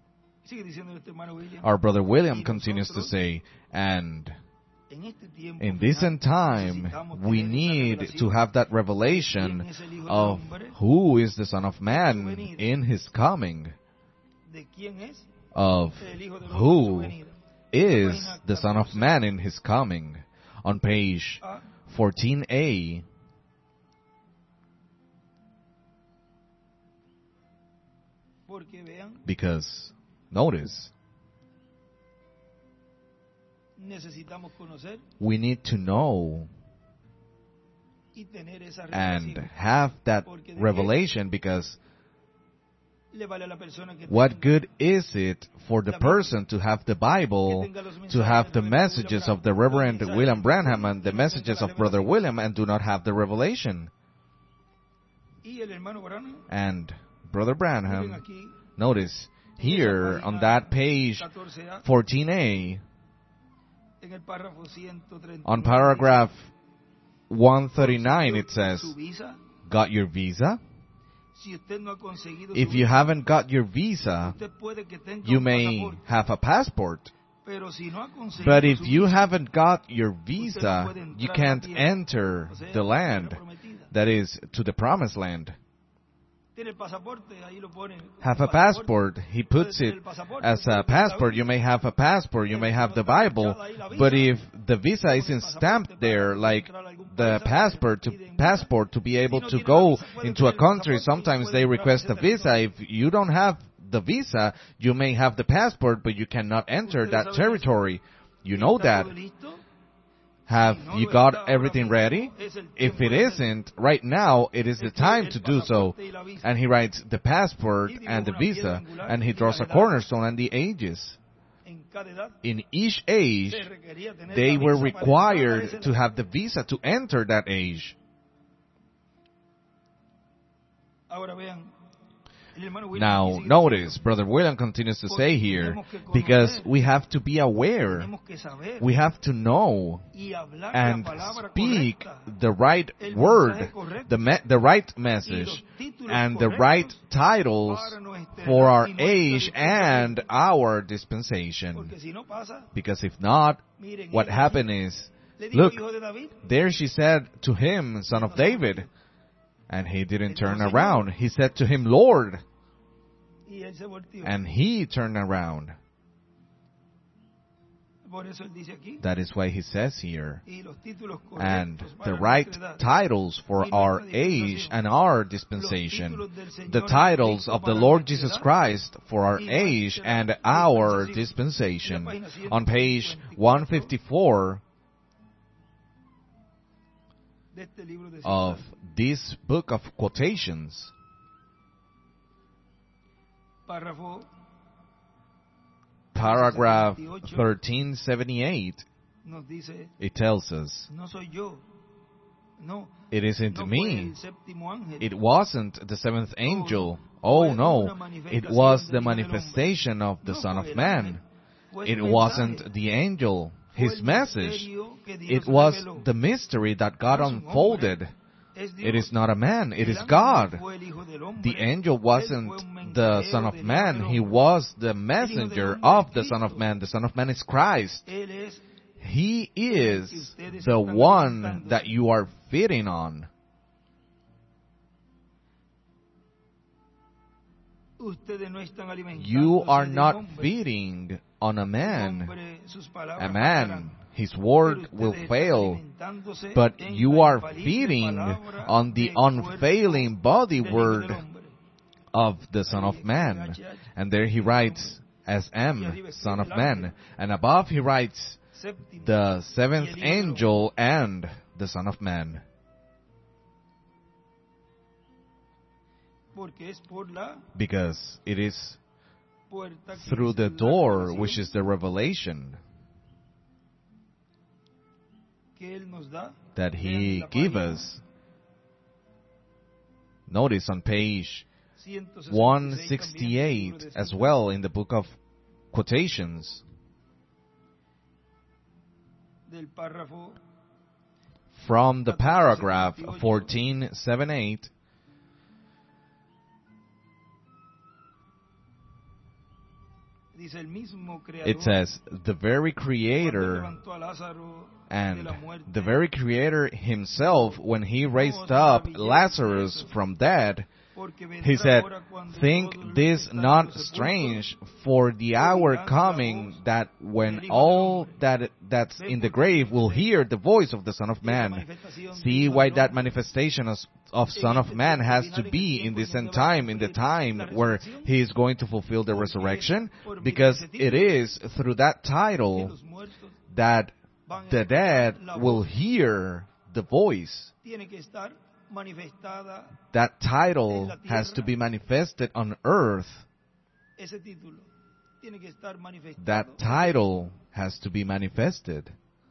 Our brother William continues to say, and in this end time, we need to have that revelation of who is the Son of Man in his coming, of who is the Son of Man in his coming. On page 14a, because, notice, we need to know and have that revelation, because what good is it for the person to have the Bible, to have the messages of the Reverend William Branham and the messages of Brother William, and do not have the revelation? And Brother Branham, notice here on that page 14a, on paragraph 139, it says, got your visa? If you haven't got your visa, you may have a passport. But if you haven't got your visa, you can't enter the land, that is, to the promised land. Have a passport. He puts it as a passport. You may have a passport, you may have the Bible, but if the visa isn't stamped there, like the passport to be able to go into a country, sometimes they request a visa. If you don't have the visa, you may have the passport, but you cannot enter that territory. You know that. Have you got everything ready? If it isn't, right now, it is the time to do so. And he writes the passport and the visa, and he draws a cornerstone and the ages. In each age, they were required to have the visa to enter that age. Ahora vean, el hermano William Now, sigue notice, diciendo, Brother William continues to say here, tenemos que conocer, because we have to be aware, tenemos que saber we have to know y hablar and la palabra speak correcta, the right el word, mensaje correcto, the right y message, los títulos and the correctos right titles para nuestra for edad our y nuestra age and dispensación. our dispensation. Porque si no pasa, Because if not, miren, what ella happened is, le dijo look, hijo de David, there she said to him, son of David, and he didn't turn around. He said to him, Lord, y él se volteó. and he turned around. Por eso él dice aquí, That is why he says here, y los títulos and correctos the para right nuestra edad, titles for y our nuestra age dispensación. and our Los dispensation, títulos del Señor the titles Jesucristo of the para Lord nuestra Jesus edad, Christ for our y age nuestra and our dispensación. dispensation. En la página On page 154 154 de este libro de of citas, this book of quotations, párrafo paragraph 78, 1378, nos dice, it tells us, no soy yo, no, it isn't no fue me. el séptimo ángel, It wasn't the seventh angel. fue Oh no, una it manifestación was the del Hijo del Hombre. manifestation of the No Son fue of el Man. ángel, fue su It mensaje, wasn't the angel, fue his el message. misterio que Dios It was reveló. the mystery that God No es un hombre, unfolded. es Dios. It is not a man, it El is ángel God. no fue el Hijo del Hombre, The angel él wasn't fue un the mensajero Son of del Hijo Man, del he Hombre. was the messenger of the Son of Man. The Son of Man is Christ. Él es He is the one that you are feeding on. ustedes no están alimentándose You are del not hombre. feeding on a El man. hombre, sus palabras A man, pasarán, his pero word ustedes will están fail, alimentándose but en you la are infalible feeding palabra on the del cuerpo unfailing body del Hijo word del Hombre. of the Son of Man. And there he writes, SM, Son of Man. And above he writes, Séptimo, the seventh y el Hijo del angel and the Son of Man. porque es por la Because it is puerta que through es the la door, revelación which is the revelation, que Él nos da. that Vean he la gave página us. Notice on page 166 168 también del libro de as citas, well in the book of quotations, del párrafo from the paragraph 1478, dice el mismo creador it says, the very cuando Creator levantó a Lázaro de and la muerte, the very Creator himself, when he raised up Lazarus from dead, porque vendrá he said, hora cuando think todos los this que están en not los sepulcros strange, for the hour coming that when all that's in the grave will hear the voice of the Son of Man. See why that manifestation of Son of Man has to be in this end time, in the time where he is going to fulfill the resurrection, because it is through that que title los muertos that van a the escuchar dead la will voz. hear the voice. Tiene que estar manifestada That title has to be manifested on earth. ese título. Tiene que estar manifestado. That title has to be manifested.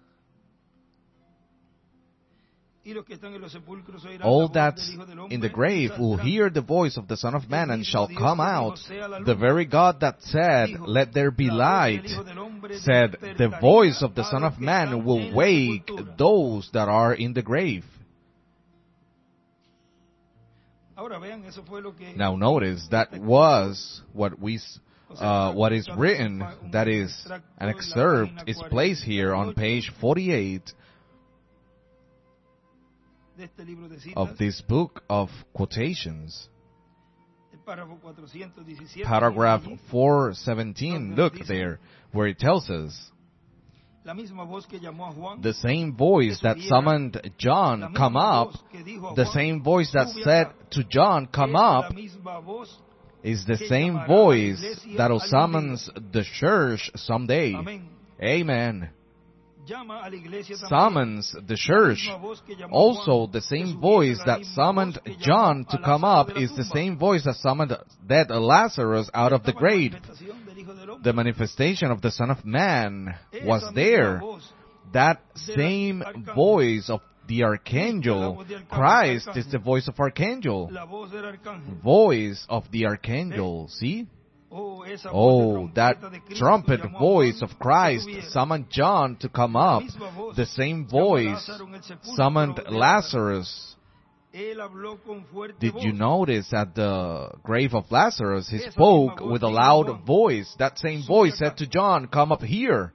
Y los que están en los sepulcros oirán la All voz that's del Hijo del Hombre in the y grave will saldrán. hear the voice of the Son of Man and shall come out. The very God that said, let there be light, said, the voice of the Son of Man will wake those that are in the grave. Ahora vean, eso fue lo que Now notice, that was what what is written, that is, an excerpt is placed here on page 48 de este libro de citas, of this book of quotations. el párrafo 417, Paragraph allí, 417, look there, where it tells us, la misma voz que llamó a Juan, the same voice that summoned la John, misma come up, voz que dijo a the Juan, same voice that "Sube said acá", to John, come es up, la misma voz is the que same llamará a la voice iglesia that'll algún summons the church someday. Amén. Amen. Llama a la iglesia también. Summons the church. La misma voz que llamó a Also, Juan, the que same subiera, voice la that misma summoned voz que llamó John a to come Lázaro up de la is the tumba. same voice that summoned dead Lazarus out of the Estaba la grave. manifestación del Hijo del Hombre. The manifestation of the Son of Man Esa was misma there. voz That same voice of the archangel. Christ is the voice of archangel. Voice of the archangel. See? Oh, that trumpet voice of Christ summoned John to come up. The same voice summoned Lazarus. Did you notice at the grave of Lazarus, he spoke with a loud voice. That same voice said to John, come up here.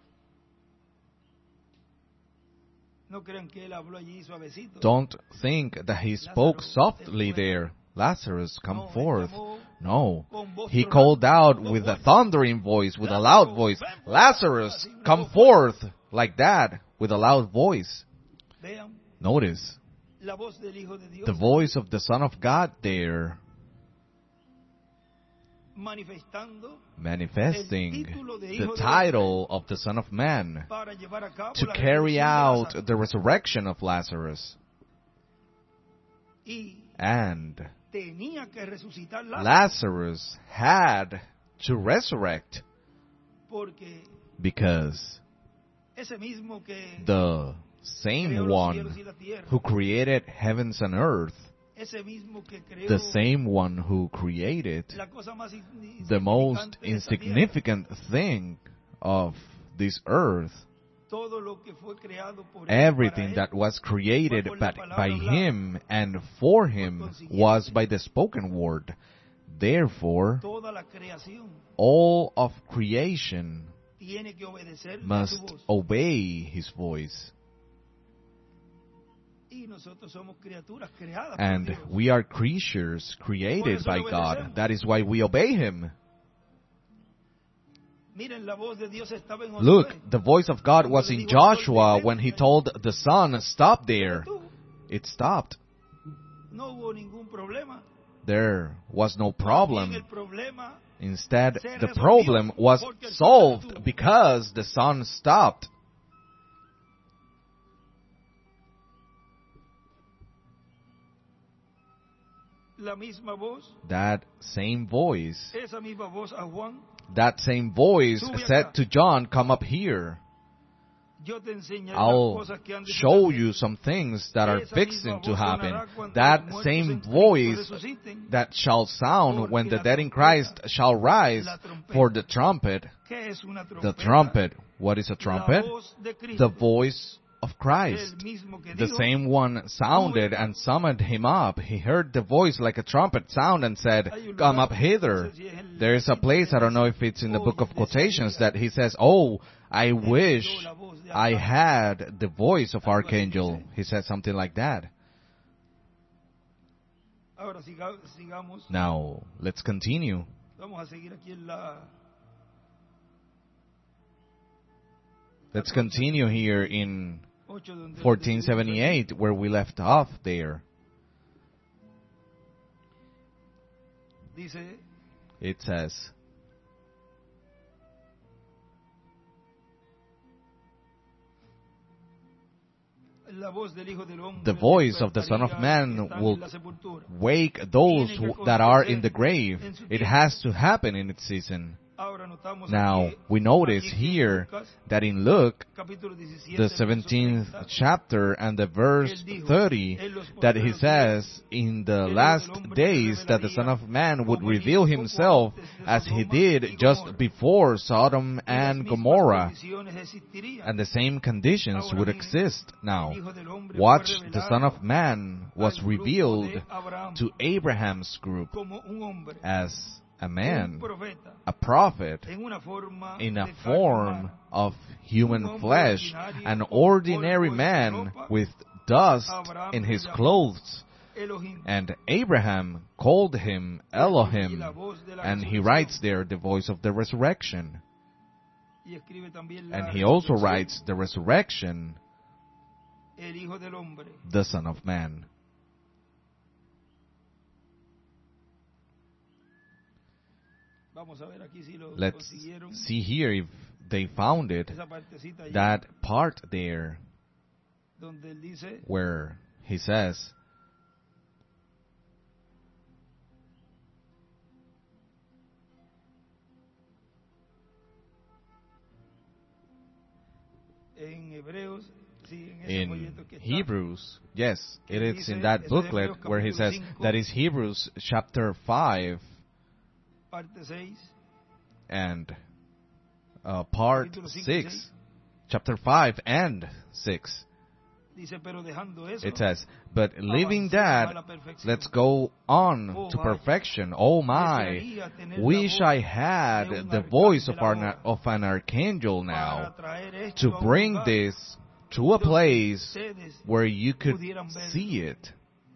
Don't think that he spoke softly there. Lazarus, come forth. No. He called out with a thundering voice, with a loud voice. Lazarus, come forth. Like that, with a loud voice. Notice. The voice of the Son of God there. Manifesting the title of the Son of Man to carry out the resurrection of Lazarus. And Lazarus had to resurrect because the same one who created heavens and earth, the same one who created the most insignificant thing of this earth, everything that was created by Him and for Him was by the spoken word. Therefore, all of creation must obey His voice. And we are creatures created by God. That is why we obey Him. Look, the voice of God was in Joshua when he told the sun, stop there. It stopped. There was no problem. Instead, the problem was solved because the sun stopped. That same voice said to John, come up here. I'll show you some things that are fixing to happen. That same voice that shall sound when the dead in Christ shall rise for the trumpet. The trumpet. What is a trumpet? The voice of Christ. The same one sounded and summoned him up. He heard the voice like a trumpet sound and said, come up hither. There is a place, I don't know if it's in the book of quotations, that he says, oh, I wish I had the voice of Archangel. He said something like that. Now, let's continue. Let's continue here in 1478, where we left off there. It says, the voice of the Son of Man will wake those that are in the grave. It has to happen in its season. Now, we notice here that in Luke, the 17th chapter and the verse 30, that he says, in the last days that the Son of Man would reveal himself as he did just before Sodom and Gomorrah, and the same conditions would exist now. Watch, the Son of Man was revealed to Abraham's group as a man, a prophet, in a form of human flesh, an ordinary man with dust in his clothes. And Abraham called him Elohim, and he writes there the voice of the resurrection. And he also writes the resurrection, the Son of Man. Let's see here if they found it, that part there where he says, in Hebrews. Yes, it is in that booklet where he says that is Hebrews chapter 5 and part 6. Chapter 5 and 6. It says, but leaving that, let's go on to perfection. Oh my, wish I had the voice of an archangel now to bring this to a place where you could see it.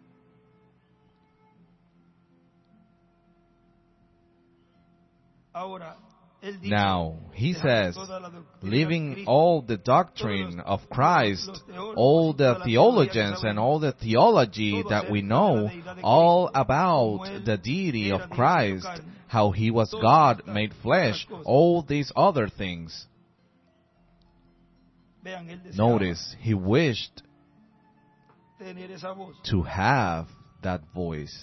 Now, he says, leaving all the doctrine of Christ, all the theologians and all the theology that we know, all about the deity of Christ, how he was God made flesh, all these other things. Notice, he wished to have that voice.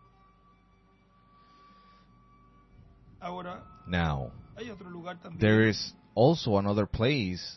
Now, there is also another place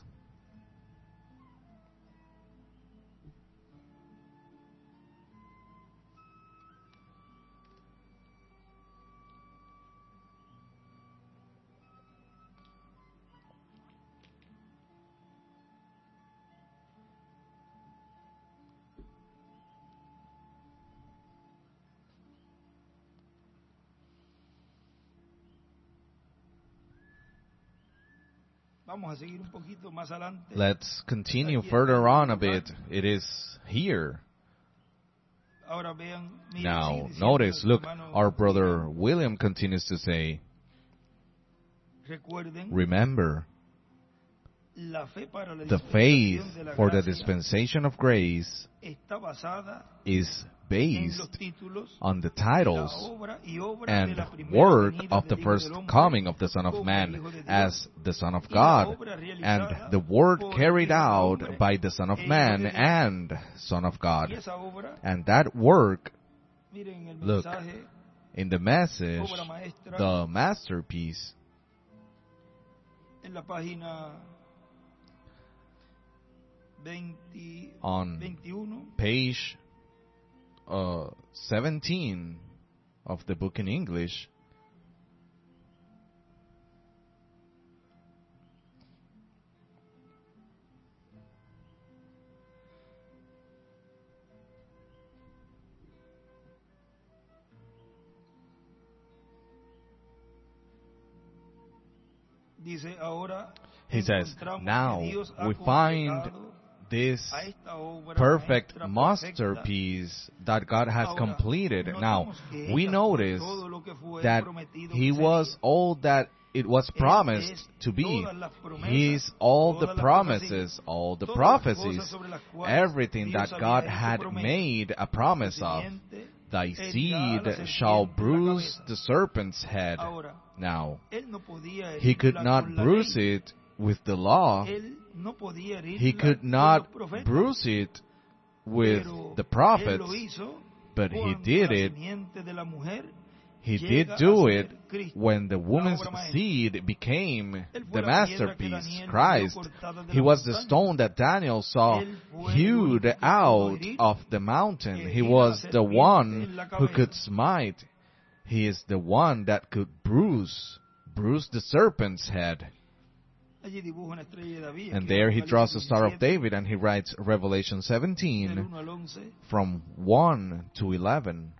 Let's continue further on a bit. It is here. Now, notice, look, our brother William continues to say, remember, the faith for the dispensation of grace is based on the titles and work of the first coming of the Son of Man as the Son of God, and the work carried out by the Son of Man and Son of God. And that work, look, in the message, the masterpiece, on page 17 of the book in English, he says, now we find this perfect masterpiece that God has completed. Now, we notice that He was all that it was promised to be. He's all the promises, all the prophecies, everything that God had made a promise of. Thy seed shall bruise the serpent's head. Now, He could not bruise it with the law. He could not bruise it with the prophets, but He did it. He did do it when the woman's seed became the masterpiece, Christ. He was the stone that Daniel saw hewed out of the mountain. He was the one who could smite. He is the one that could bruise the serpent's head. And there he draws the Star of David, and he writes Revelation 17 from 1 to 11.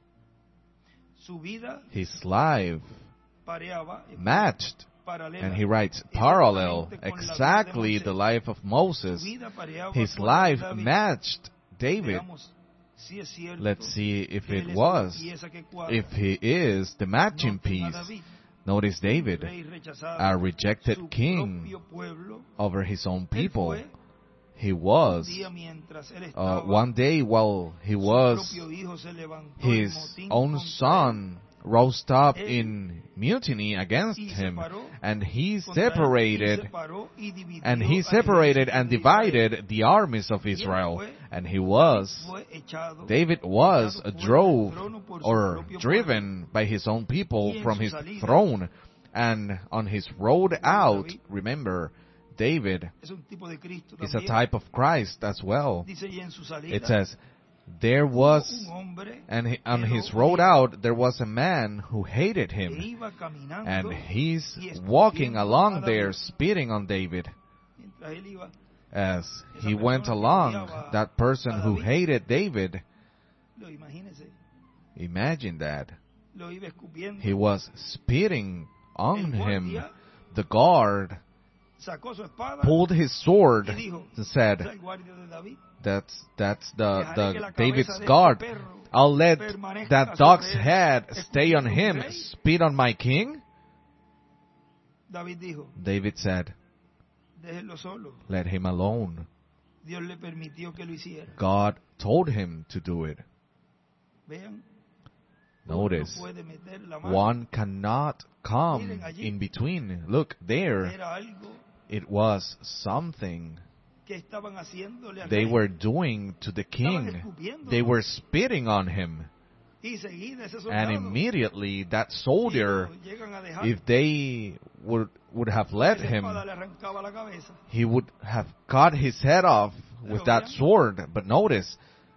His life matched, and he writes parallel, exactly the life of Moses. His life matched David. Let's see if it was, if he is the matching piece. Notice David, a rejected king over his own people. He was, one day while he was, his own son rose up in mutiny against him, and he separated and divided the armies of Israel. And David was driven by his own people from his throne. And on his road out, remember, David es un tipo de Cristo is a también. type of Christ as well. Dice, y en su salida, It says, there hubo was, un hombre and on que his lo road odiaba, out, there was a man who hated que him. iba caminando And he's y walking escupiendo along a there, David. spitting on David. Mientras él iba, As he Esa went persona que along, odiaba that person a who David. hated David, imagínese, imagine that. lo iba escupiendo. He was spitting on El him. guardia The guard sacó su espada pulled his sword y dijo, and said, "Es el guardia de David. that's Dejaré que the la cabeza David's de este guard. perro I'll let permanezca that dog's sobre él, head stay on escupiendo him, mi rey." spit on my king? David dijo, David said, déjenlo solo. let him alone. Dios le permitió que lo hiciera. God told him to do it. Vean, Notice, uno no puede meter la mano. one cannot come Miren allí. in between. Look, there, Era algo it was something que estaban haciéndole al they rey. were doing to the king. escupiendo. They were spitting on him. Y seguida ese And soldado, immediately that soldier, si lo llegan a dejar, if they would have let esa him, espada le arrancaba la cabeza. he would have cut his head off with that sword. But notice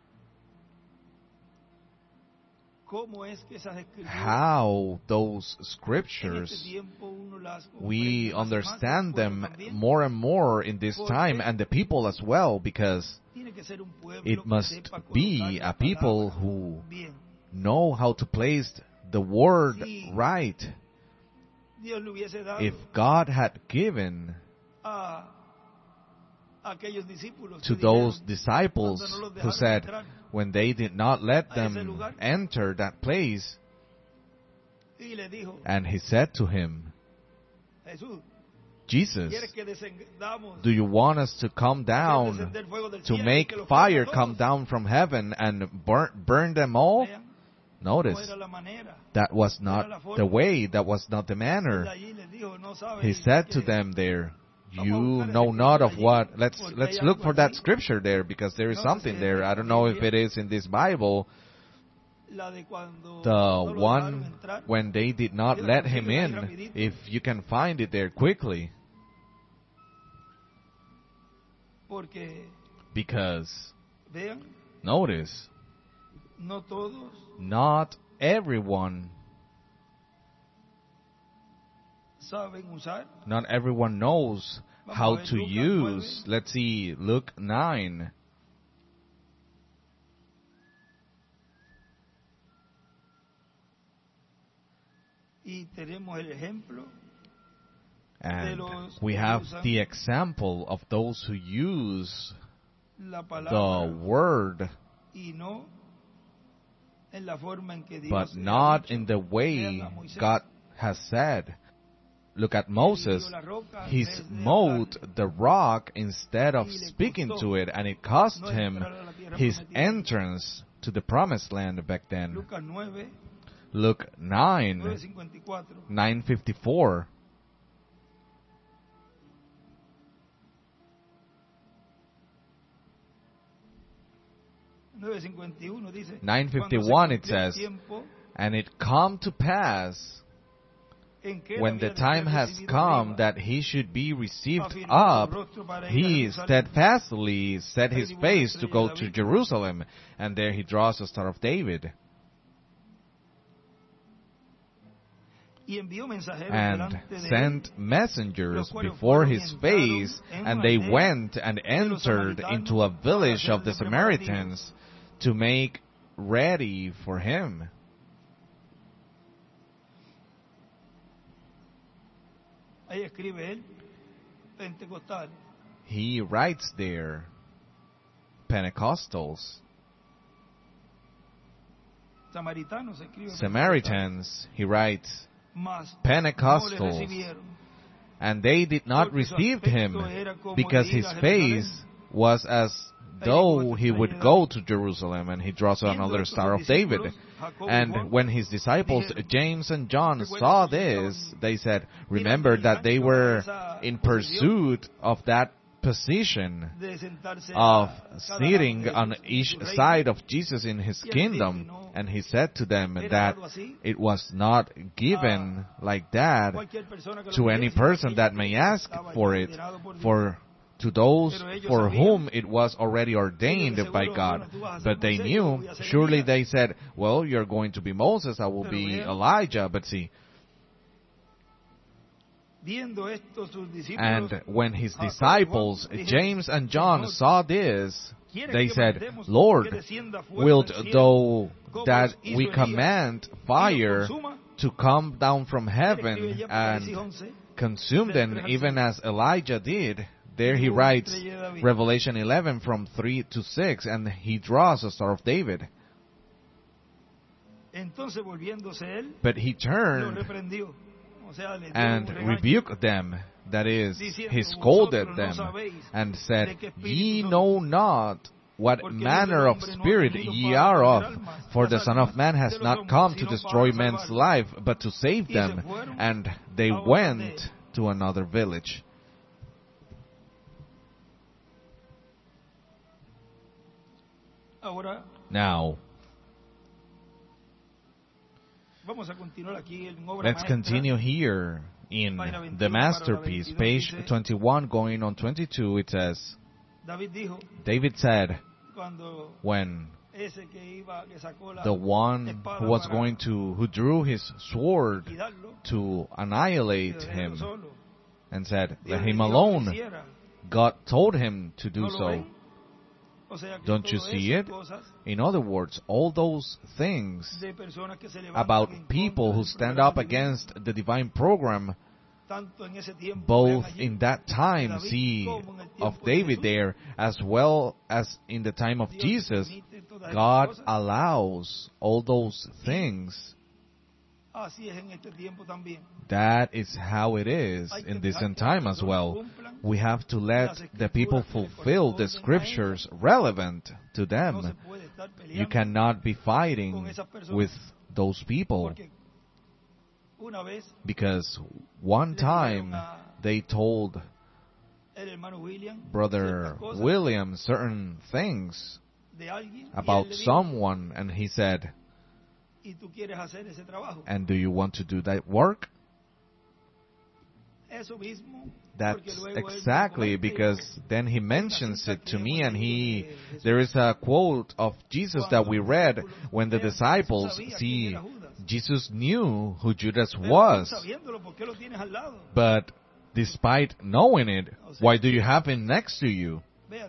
¿Cómo es que esas escrituras how those en este scriptures, tiempo uno las we comprende más y más, understand el pueblo them también? more and more in this time, and the people as well, because Tiene que ser un pueblo it que must sepa be colocar a la people palabra who bien. know how to place the word Sí. right. Dios le hubiese dado If God had given a aquellos discípulos to que those dijeron, disciples cuando no los who dejaron said, entrar when they did not let a ese them lugar, enter that place, y le dijo, and he said to him, Jesús, Jesus, ¿quieres que descendamos do you want us to come down descender fuego del to cielo y make que los fire queme a come todos? down from heaven and burn them all? Vean, Notice, no era la manera. that was not the way, that was not the Él manner. allí les dijo, no sabe He said to que them there, you know not of what. Let's look for that scripture there, because there is something there. I don't know if it is in this Bible. la de cuando The no lo dejaron one entrar, when they did not let him in, if you can find it there quickly, porque because vean, notice, no todos not everyone, saben usar. not everyone knows Vamos how a ver to Lucas use. 9. Let's see, Luke 9. Y tenemos el ejemplo And we have the example of those who use la the palabra word, y no en la forma en que Dios but le ha not dicho. in the way Vean a Moisés. God has said. Look at Él Moses. hirió la roca He en vez de smote hablar. the rock instead of Y le speaking costó to it, and it cost no him entrar a la tierra his prometida. entrance to the promised land back then. Lucas 9, Luke 9, 9:54. 9:54. Dice, 9:51 it cuando se cumplió el says, tiempo and it come to pass en que él when había the de time ser has recibido come arriba, that he should be received afirmó su up, rostro para ir a he Jerusalén. steadfastly set his Ahí dibujó la face to estrella go de to David. Jerusalem, and there he draws a Star of David, Y envió mensajeros and delante de él, sent messengers los cuales before fueron his y entraron face, en and una they aldea went and de los entered samaritanos into a village para of the hacerle Samaritans to make ready for him. Ahí escribe él, Pentecostal. He writes there, Pentecostals, Samaritanos escribe Samaritans, he writes, Pentecostal. Mas Pentecostals, no le recibieron, and they did not porque su receive him aspecto era como because de ir his a face Jerusalén. was as though he would go to Jerusalem, and he draws another Star of David. And when his disciples James and John saw this, they said, remember that they were in pursuit of that position de sentarse of a cada sitting lado de on Jesús en each su reino. side of Jesus in his Y él dice, kingdom. no, And he said to them that it was not given like that to any person that may ask for it, to those for whom it was already ordained by God. But they knew, surely they said, well, you're going to be Moses, I will be Elijah. But see, and when his disciples, James and John, saw this, they said, Lord, wilt thou that we command fire to come down from heaven and consume them, even as Elijah did? There he writes Revelation 11 from 3 to 6, and he draws a Star of David. But he turned and rebuked them, that is, he scolded them, and said, Ye know not what manner of spirit ye are of, for the Son of Man has not come to destroy men's life, but to save them. And they went to another village. Now, let's continue here in the masterpiece, page 21, going on 22. It says, David said, when the one who was going to, who drew his sword to annihilate him, and said, let him alone, God told him to do so. Don't you see it? In other words, all those things about people who stand up against the divine program, both in that time, of David there, as well as in the time of Jesus, God allows all those things. That is how it is in this end time as well. We have to let the people fulfill the scriptures relevant to them. You cannot be fighting with those people, because one time they told Brother William certain things about someone, and he said, and do you want to do that work? That's exactly, because then he mentions it to me, and there is a quote of Jesus that we read when the disciples, Jesus knew who Judas was, but despite knowing it, why do you have him next to you?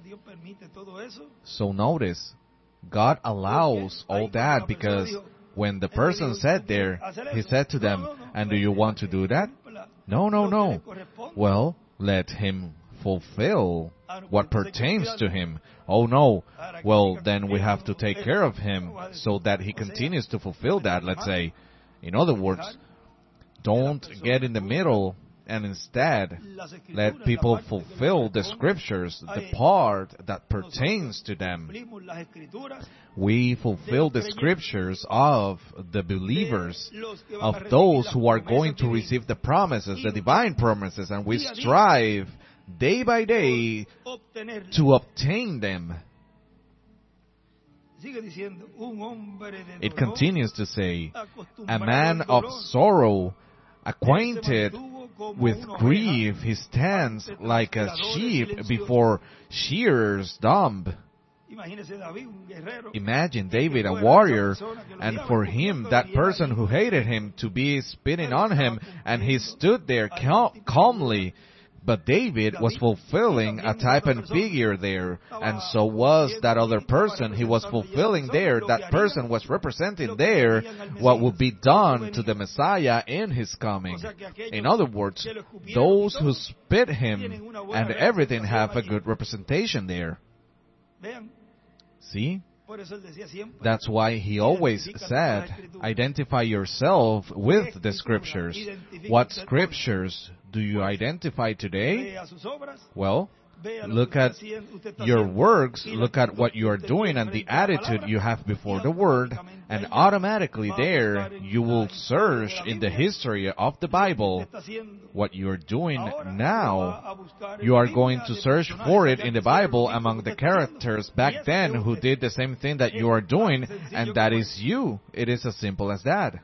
So notice, God allows all that, because when the person said there, he said to them, and do you want to do that? No, no, no. Well, let him fulfill what pertains to him. Oh no. Well, then we have to take care of him so that he continues to fulfill that, let's say. In other words, don't get in the middle, and instead let people fulfill the scriptures, the part that pertains to them. We fulfill the scriptures of the believers, of those who are going to receive the promises, the divine promises, and we strive day by day to obtain them. It continues to say, a man of sorrow, acquainted with grief, he stands like a sheep before shearers dumb. Imagine David, a warrior, and for him, that person who hated him, to be spitting on him, and he stood there calmly. But David was fulfilling a type and figure there, and so was that other person. He was fulfilling there, that person was representing there what would be done to the Messiah in his coming. In other words, those who spit him and everything have a good representation there. See? That's why he always said, identify yourself with the scriptures. What scriptures do you identify today? Well, look at your works, look at what you are doing and the attitude you have before the Word, and automatically there you will search in the history of the Bible what you are doing now. You are going to search for it in the Bible among the characters back then who did the same thing that you are doing, and that is you. It is as simple as that.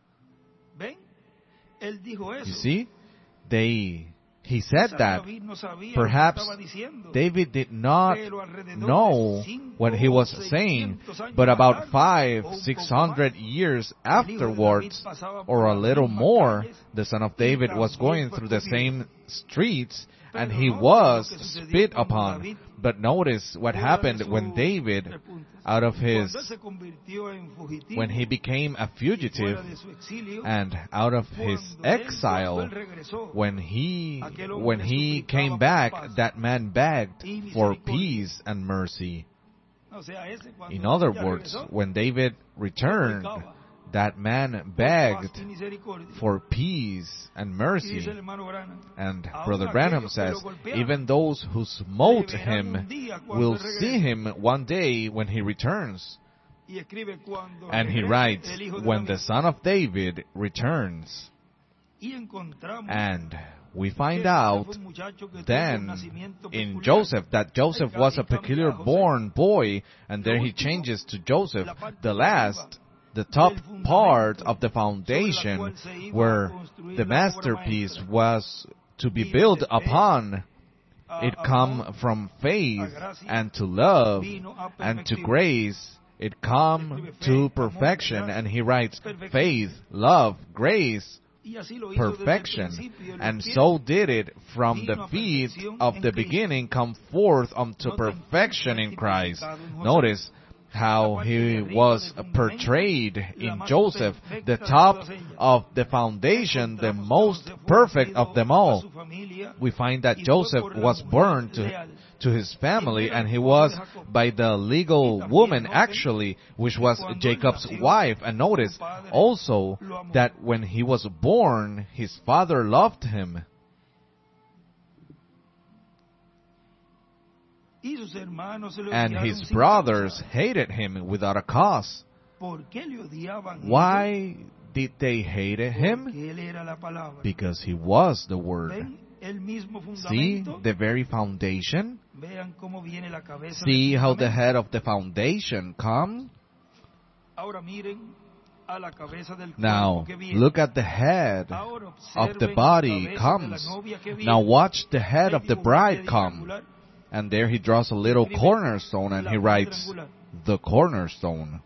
You see? He said that. Perhaps David did not know what he was saying, but about 500-600 years afterwards, or a little more, the son of David was going through the same streets, and he was spit upon. But notice what happened when David, when he became a fugitive, and out of his exile, when he came back, that man begged for peace and mercy. In other words, when David returned, that man begged for peace and mercy. And Brother Branham says, even those who smote him will see him one day when he returns. And he writes, when the Son of David returns. And we find out then in Joseph that Joseph was a peculiar born boy, and there he changes to Joseph, the top part of the foundation where the masterpiece was to be built upon. It come from faith and to love and to grace. It come to perfection. And he writes, faith, love, grace, perfection. And so did it from the feet of the beginning come forth unto perfection in Christ. Notice how he was portrayed in Joseph, the top of the foundation, the most perfect of them all. We find that Joseph was born to his family, and he was by the legal woman actually, which was Jacob's wife. And notice also that when he was born, his father loved him. And his brothers hated him without a cause. Why did they hate him? Because he was the Word. See the very foundation? See how the head of the foundation comes? Now, look at the head of the body comes. Now watch the head of the bride come. And there he draws a little cornerstone, and he writes, the cornerstone.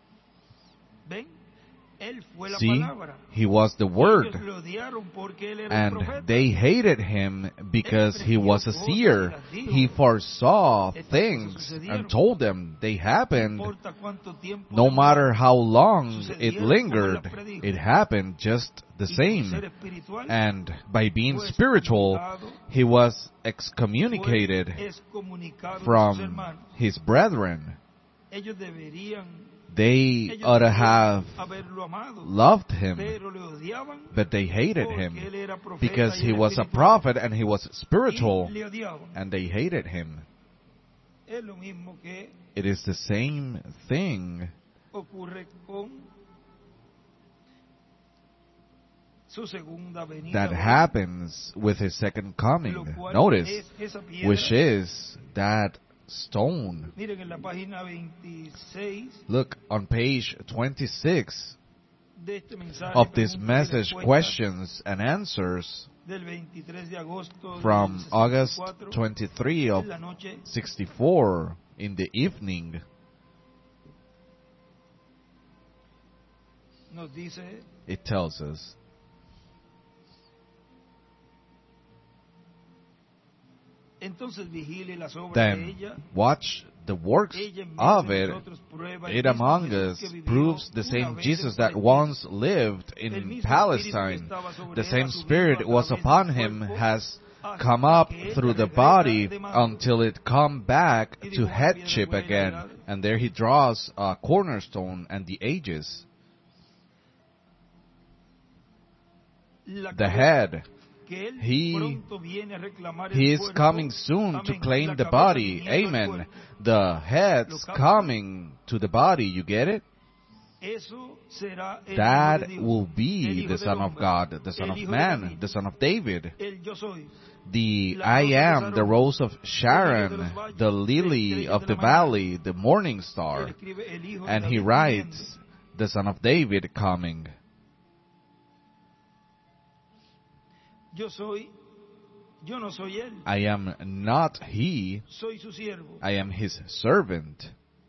See, he was the Word. And they hated him because he was a seer. He foresaw things and told them they happened. No matter how long it lingered, it happened just the same. And by being spiritual, he was excommunicated from his brethren. They ought to have loved him, but they hated him because he was a prophet and he was spiritual, and they hated him. It is the same thing that happens with his second coming. Notice, which is that stone. Look on page 26 of this message, questions and answers from August 23 of 64 in the evening. It tells us, then watch the works of it. It among us proves the same Jesus that once lived in Palestine. The same Spirit was upon him has come up through the body until it come back to headship again. And there he draws a cornerstone and the ages. The head He is coming soon to claim the body. Amen. The head's coming to the body. You get it? That will be the Son of God, the Son of Man, the Son of David. The I am, the rose of Sharon, the lily of the valley, the morning star. And he writes, the Son of David coming. I am not he, I am his servant.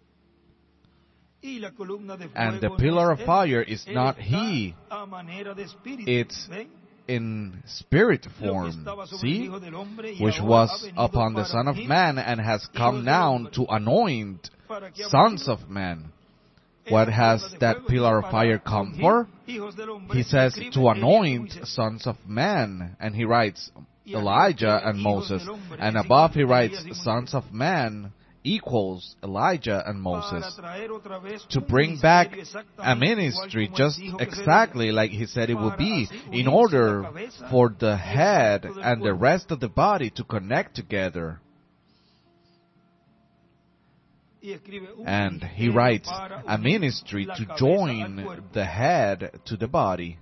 And the pillar of fire is not he, it's in spirit form, see, which was upon the Son of Man and has come down to anoint sons of men. What has that pillar of fire come for? He says to anoint sons of man, and he writes Elijah and Moses, and above he writes sons of man equals Elijah and Moses, to bring back a ministry just exactly like he said it would be, in order for the head and the rest of the body to connect together. And he writes a ministry to join the head to the body.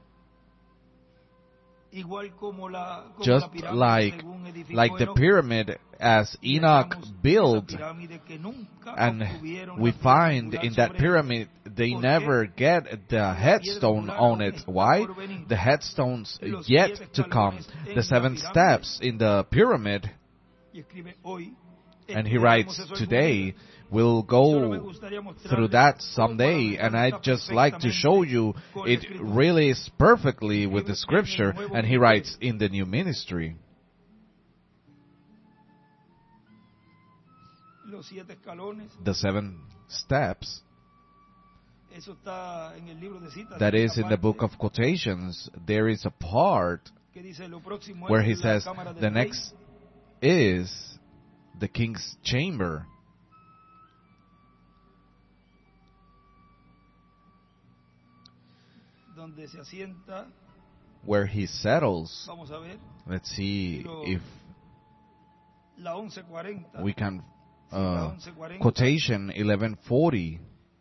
Just like the pyramid as Enoch built, and we find in that pyramid they never get the headstone on it. Why? The headstone's yet to come. The 7 steps in the pyramid. And he writes, today we'll go through that someday, and I'd just like to show you it really is perfectly with the scripture. And he writes, in the new ministry, the 7 steps, that is in the book of quotations, there is a part where he says, the next is the king's chamber. Where he settles. Let's see if we can, quotation 1140.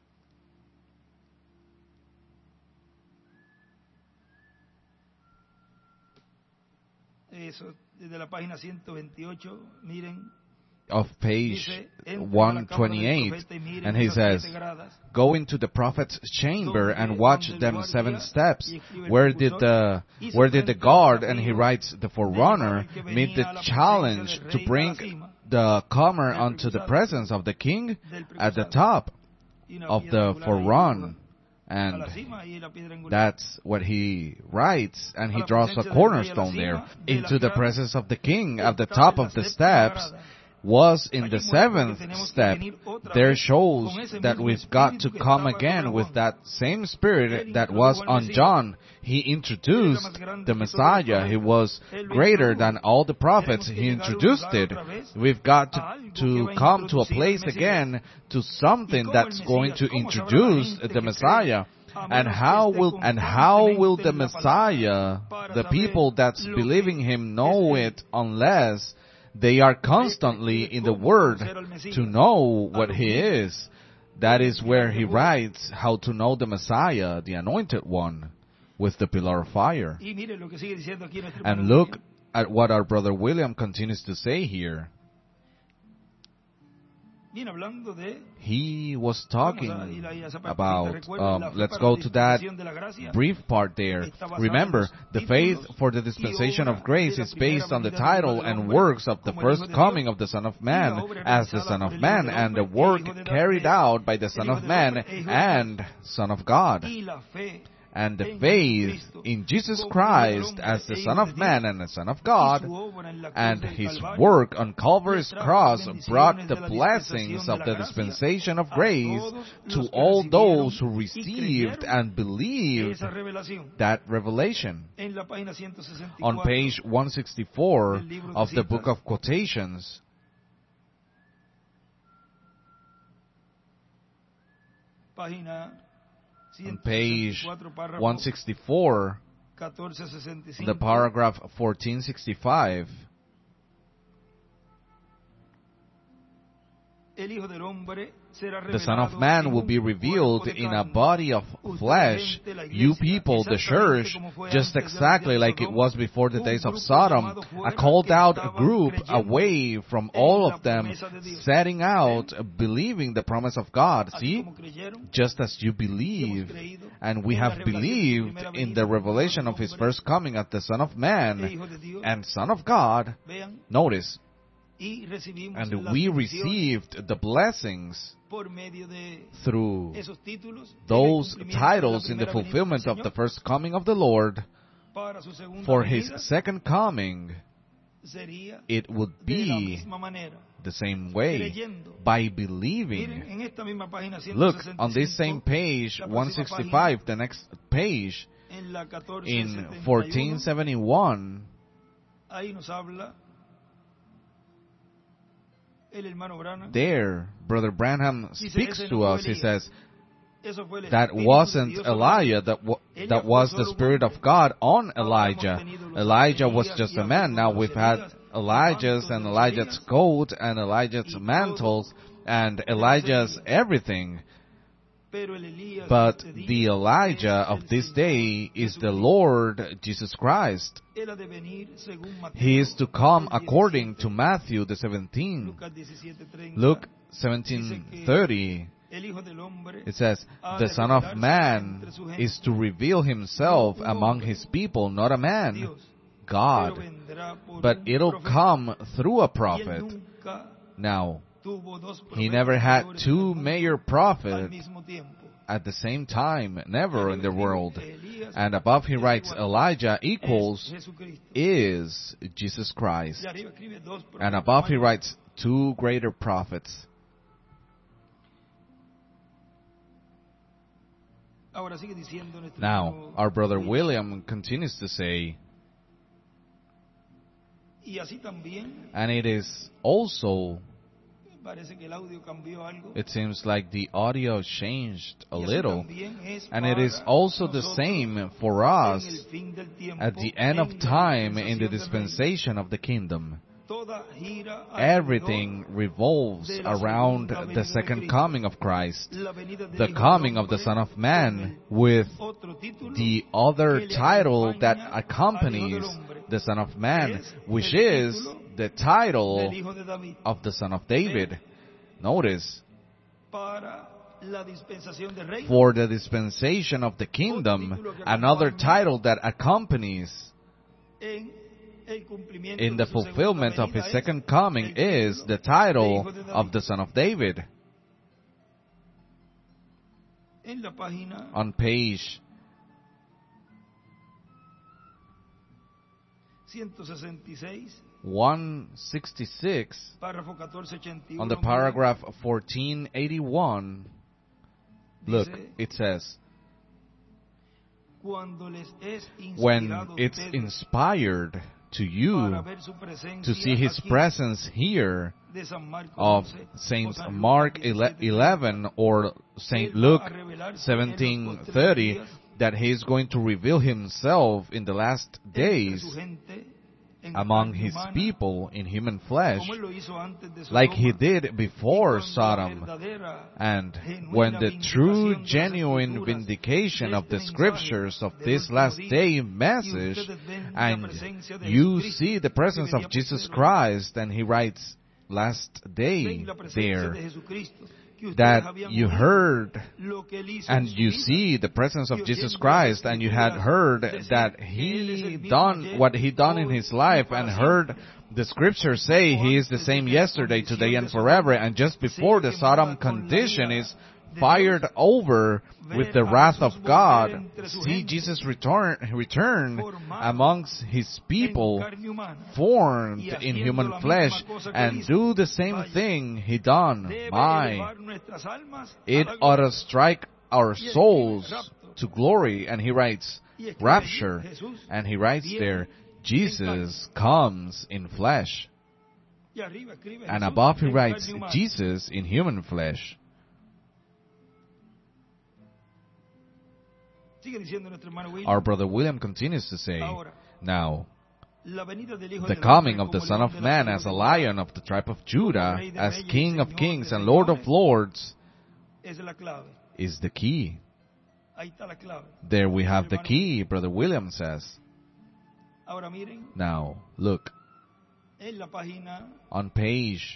Eso, desde la página 128, miren. Of page 128, and he says, go into the prophet's chamber and watch them 7 steps. Where did the guard, and he writes the forerunner, meet the challenge to bring the comer unto the presence of the king? At the top of the forerun. And that's what he writes, and he draws a cornerstone there. Into the presence of the king, at the top of the steps, was in the 7th step. There shows that we've got to come again with that same spirit that was on John. He introduced the Messiah. He was greater than all the prophets. He introduced it. We've got to come to a place again, to something that's going to introduce the Messiah. And how will the Messiah, the people that's believing him, know it unless they are constantly in the Word to know what he is? That is where he writes how to know the Messiah, the Anointed One, with the pillar of fire. And look at what our brother William continues to say here. He was talking about, let's go to that brief part there. Remember, the faith for the dispensation of grace is based on the title and works of the first coming of the Son of Man as the Son of Man, and the work carried out by the Son of Man and Son of God. And the faith in Jesus Christ as the Son of Man and the Son of God, and his work on Calvary's cross brought the blessings of the dispensation of grace to all those who received and believed that revelation. On page 164 of the book of quotations, on page 164, 14:65. the paragraph 1465, El Hijo del Hombre será the Son of revelado Man en will un be cuerpo revealed de in a carne. body of flesh. You people, the church, just exactly like it was before the days of Sodom, a called out group away from all of them, setting out, believing the promise of God. See? Just as you believe, and we have believed in the revelation of His first coming as the Son of Man and Son of God. Notice, and we received the blessings through those titles in the fulfillment of the first coming of the Lord. For His second coming, it would be the same way, by believing. Look, on this same page, 165, the next page, in 1471, there, Brother Branham speaks to us. He says, that wasn't Elijah, that was the Spirit of God on Elijah. Elijah was just a man. Now we've had Elijah's and Elijah's coat and Elijah's mantles and Elijah's everything. But the Elijah of this day is the Lord Jesus Christ. He is to come according to Matthew the 17th. Luke 17:30. It says, the Son of Man is to reveal Himself among His people, not a man, God. But it'll come through a prophet. Now, He never had two major prophets at the same time, never in the world. And above he writes, Elijah equals is Jesus Christ. And above he writes, two greater prophets. Now, our brother William continues to say, and it is also, it seems like the audio changed a little, and it is also the same for us at the end of time in the dispensation of the kingdom. Everything revolves around the second coming of Christ, the coming of the Son of Man, with the other title that accompanies the Son of Man, which is the title of the Son of David. Notice, for the dispensation of the kingdom, another title that accompanies in the fulfillment of His second coming is the title of the Son of David. On page 166, on the paragraph 1481, look, it says, when it's inspired to you to see His presence here of Saint Mark 11 or Saint Luke 17:30, that He is going to reveal Himself in the last days among His people in human flesh, like He did before Sodom. And when the true, genuine vindication of the Scriptures of this last day message, and you see the presence of Jesus Christ, and he writes last day there, that you heard and you see the presence of Jesus Christ, and you had heard that He done what He done in His life, and heard the Scripture say He is the same yesterday, today, and forever. And just before the Sodom condition is fired over with the wrath of God, see Jesus return amongst His people, formed in human flesh, and do the same thing He done. It ought to strike our souls to glory. And he writes, rapture, and he writes there, Jesus comes in flesh. And above he writes, Jesus in human flesh. Sigue diciendo nuestro hermano William. Our brother William continues to say, Ahora, now, la venida del Hijo the del coming Hombre of the como Son león of de la Man tribu as de a Judá lion of the tribe of Judah, as King of kings and Lord of lords, es la clave. is the key. Ahí está la clave. There we have the Hermano key, Brother William says. Ahora miren, Now, look, en la página on page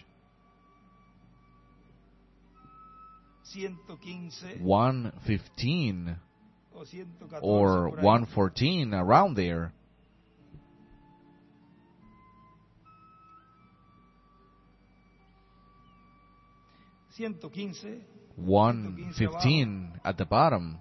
115 115 o 114 or por ahí, 114, around there, 115, 115 at the bottom,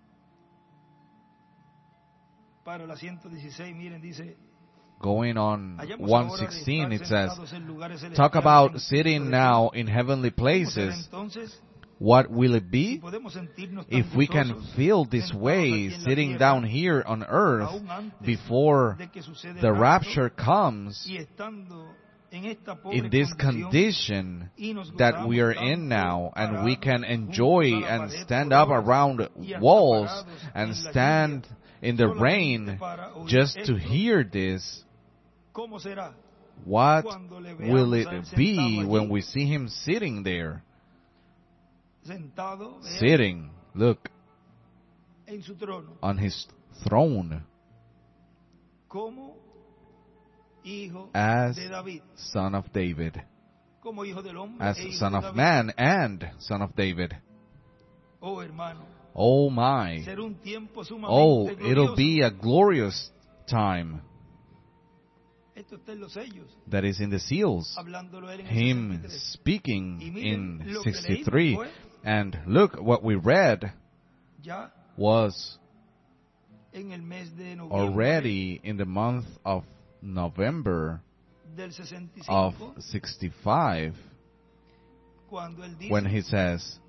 para la 116, miren, dice, going on hallamos ahora de 116, estar it says, sentados en lugares talk celestiales about en sitting Cristo now Jesús. in heavenly ¿Cómo será places. entonces? What will it Si be? podemos sentirnos tan If we can gozosos, feel this sentados way, aquí en la sitting tierra, down here on earth, aún antes before de que suceda the el rapture comes, y estando en esta pobre in this condición, condition y nos that we are gozamos in tanto now, and we parados can junto enjoy a la and pared stand por up horas, around y hasta walls parados and en la stand lluvia, in the solamente rain para oír just to esto. hear this. ¿Cómo será What cuando le will veamos a él it be sentado when allí, we see him sitting there? sentado, vean, Sitting, look, en su trono, on his throne como hijo as de David, Son of David, como hijo del hombre as e hijo Son de of David? Man and Son of David. Oh, hermano, Oh my. será un tiempo Oh, sumamente it'll glorioso. be a glorious time. Esto está en los sellos, That is in the seals. hablándolo él en el Him 63. speaking Y miren in lo que 63. leímos, And look, what we read ya was en el mes de noviembre already in the month of November del 65, of 65, cuando él dice, when he says,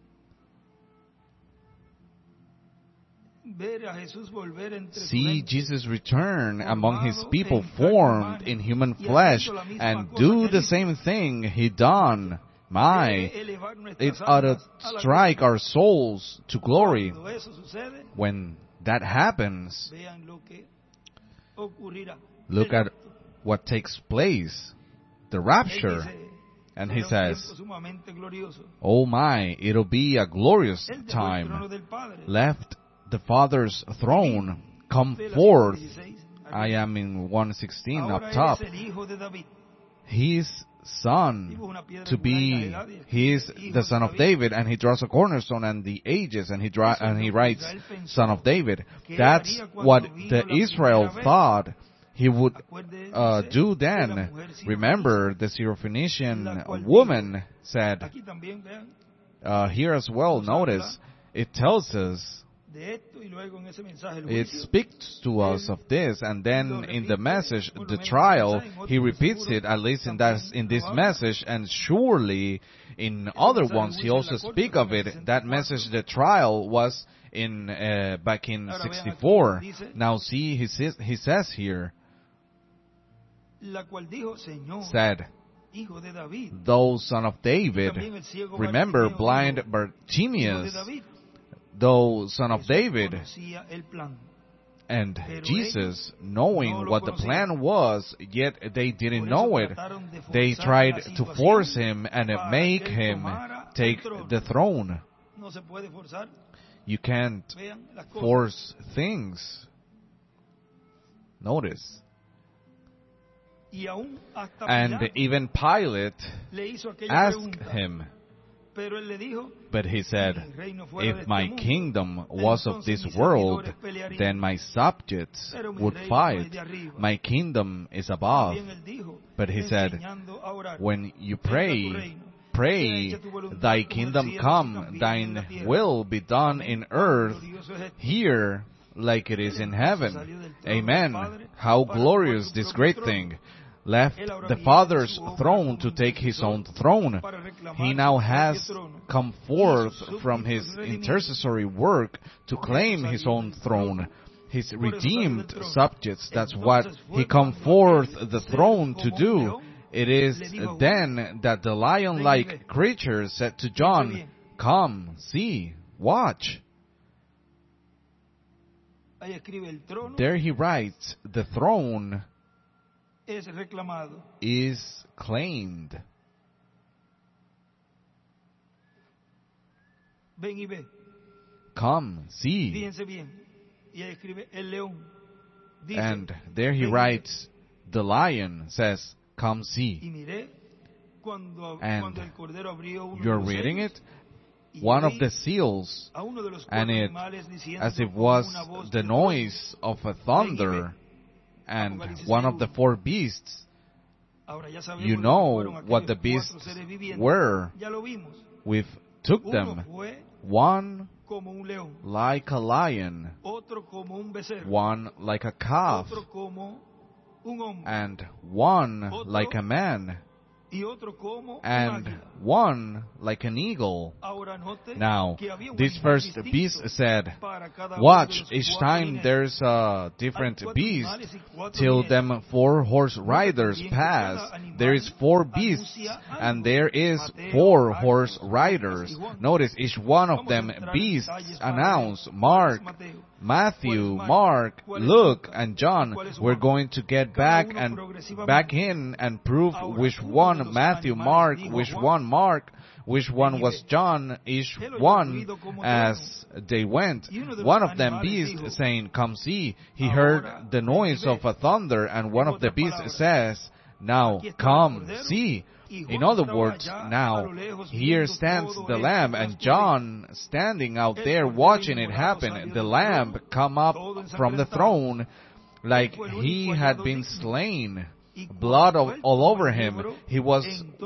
ver a Jesús volver entre su see gente, Jesus return among his formado people, en carne formed humana, in human y flesh, haciendo la misma and cosa do que the él hizo. same thing he done. My, Debe elevar it nuestras ought to almas a la strike gloria. our souls to glory. Cuando eso sucede, When that happens, vean lo que ocurrirá. look El at what takes place, the Él rapture. dice, And será he un says, tiempo sumamente glorioso. oh my, it'll be a glorious Él dejó el time. trono del Padre. Left the Father's throne, come Ve la forth. 116, I am in 116 Ahora up él top. es el hijo de David. His son to be, he is the son of David, and he draws a cornerstone and the ages, and he writes son of David. That's what the Israel thought he would do then. Remember, the Syrophoenician woman said, Aquí también vean here as well, notice, it tells us, de esto y luego en ese mensaje el it juicio. speaks to us of this, and then in the message, the trial, he repeats it, at least in this message, and surely in other ones he also speak of it. That message, the trial, was in back in 64. Now see, he says here, La cual dijo, Señor, said, hijo de David. thou son of David, También el ciego remember Bartimeo blind dijo, hijo Bartimaeus, de David. thou son of Jesús David. conocía el plan. And Pero Jesus, ellos knowing no lo what the conocían. plan was, yet they didn't Por eso know it, trataron de they forzar tried la to situación force him and para make que él him tomara take el trono. the throne. No se puede forzar. You can't Vean las cosas. force things. Notice. Y aún hasta And Pilato even Pilate le hizo aquella asked pregunta. him, Pero él le dijo, but he said, "Mi reino fuera de if este my mundo, kingdom was of entonces this mis world, servidores pelearían. then my subjects Pero mi would reino fight. es de arriba." My kingdom is above. También él dijo, But he said, enseñando a orar, when you "Venga tu pray, reino, pray, sea hecha tu voluntad thy como en el kingdom cielo, come, así también en thine la tierra." will be done Amén. in Cuán earth, glorioso es esto. here, like it is in heaven. Salió del trono del Amen. Padre How para glorious tomar su this propio great trono. thing. Left Él ahora the viene Father's en su obra throne como to un take his own intercesor throne. para reclamar He su now propio has trono come y forth sus from súbditos his redimidos. intercessory work to Por eso claim his salió own del throne. trono. His Por eso salió del redeemed trono. subjects, that's what Entonces fue he come cuando forth aquel the ser throne to como un do. león It is le dijo a Juan, then that the "Ven y lion-like ve." creature said to John, bien. come, see, watch. Ahí escribe el trono. There he writes, the throne Es reclamado. is claimed. Ven y ve. Come, see. Fíjense bien. Y ahí escribe el león. Dice, And there he ven y ve. writes, the lion says, come see. Y miré cuando And el cordero abrió uno you're de los reading sellos, it? y One of oí the seals, a uno de los and cuatro it, animales diciendo as if con was una voz the de noise of a thunder, and one of the four beasts. Ahora ya sabemos You lo que know fueron what the aquellos beasts cuatro seres vivientes. were. Ya lo vimos. We've took Uno them. fue One como un león, like a lion, otro como un becerro, one like a calf, otro como un hombre, and one like a man, y otro como un and águila. one like an eagle. Ahora note Now, que había un this animal first distinto beast said, para cada uno de watch, los each cuatro time jinetes. there's a Hay different cuatro beast, animales y cuatro till jinetes. them 4 horse riders pass, there is 4 beasts, and there is 4 horse riders. Notice each one of them beasts announce, Mark, Matthew, Mark, Luke, and John. We're going to get back in and prove which one Matthew, Mark, which one Mark, which one was John, each one as they went. One of them beasts saying, come see. He heard the noise of a thunder, and one of the beasts says, now come see. In other words, now here stands the lamb, and John standing out there watching it happen. The lamb come up from the throne like he had been slain. Blood all over him. He was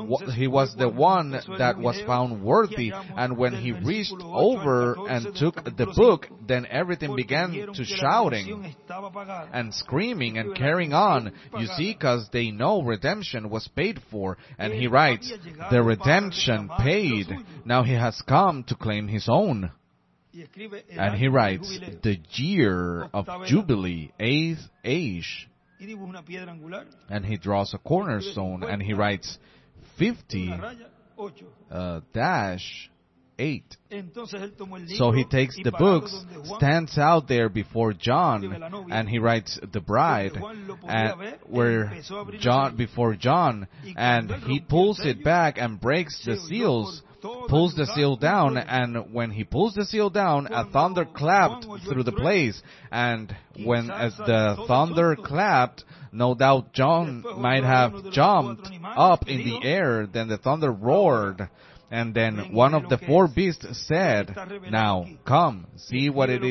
the one that was found worthy. And when he reached over and took the book, then everything began to shouting and screaming and carrying on. You see, because they know redemption was paid for. And he writes, the redemption paid. Now he has come to claim his own. And he writes, the year of Jubilee, 8th age. And he draws a cornerstone, and he writes 50 dash 8. So he takes the books, stands out there before John, and he writes the bride, and before John, and he pulls it back and breaks the seals, pulls the seal down, and when he pulls the seal down, a thunder clapped through the place, and as the thunder clapped, no doubt John might have jumped up in the air, then the thunder roared, and then one of the 4 beasts said, now come, see what it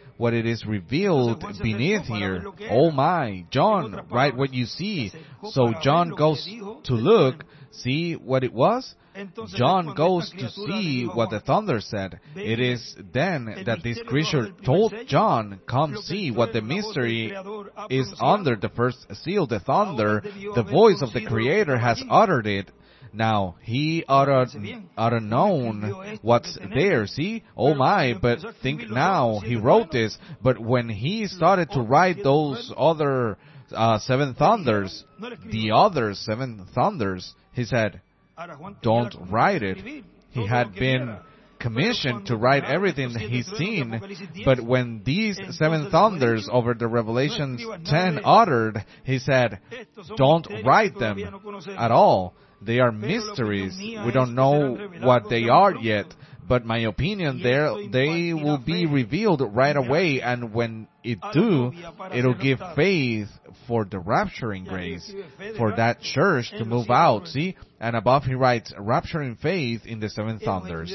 is revealed beneath here. Oh my, John, write what you see. So John goes to look, see what it was. John goes to see what the thunder said. It is then that this creature told John, come see what the mystery is under the first seal, the thunder. The voice of the Creator has uttered it. Now, he ought to known what's there, see? Oh my, but think now, he wrote this, but when he started to write those other 7 thunders, the other 7 thunders, he said, don't write it. He had been commissioned to write everything he's seen, but when these 7 thunders over the Revelation 10 uttered, he said, don't write them at all. They are mysteries. We don't know what they are yet, but my opinion, they will be revealed right away, and when it do, it'll give faith for the rapturing grace, for that church to move out, see? And above he writes, rapturing faith in the 7 thunders.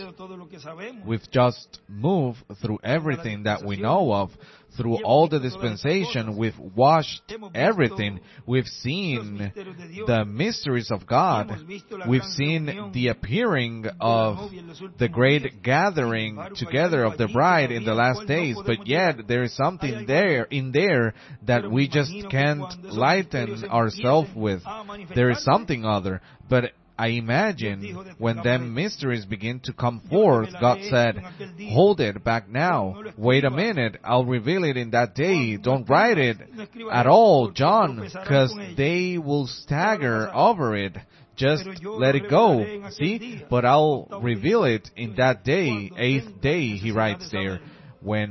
We've just moved through everything that we know of, through all the dispensation. We've watched everything. We've seen the mysteries of God. We've seen the appearing of the great gathering together of the bride in the last days, but yet there is something in there that we just can't lighten ourselves with. There is something other, but I imagine when them mysteries begin to come forth, God said, hold it back now. Wait a minute. I'll reveal it in that day. Don't write it at all, John, because they will stagger over it. Just let it go. See? But I'll reveal it in that day, 8th day, he writes there, when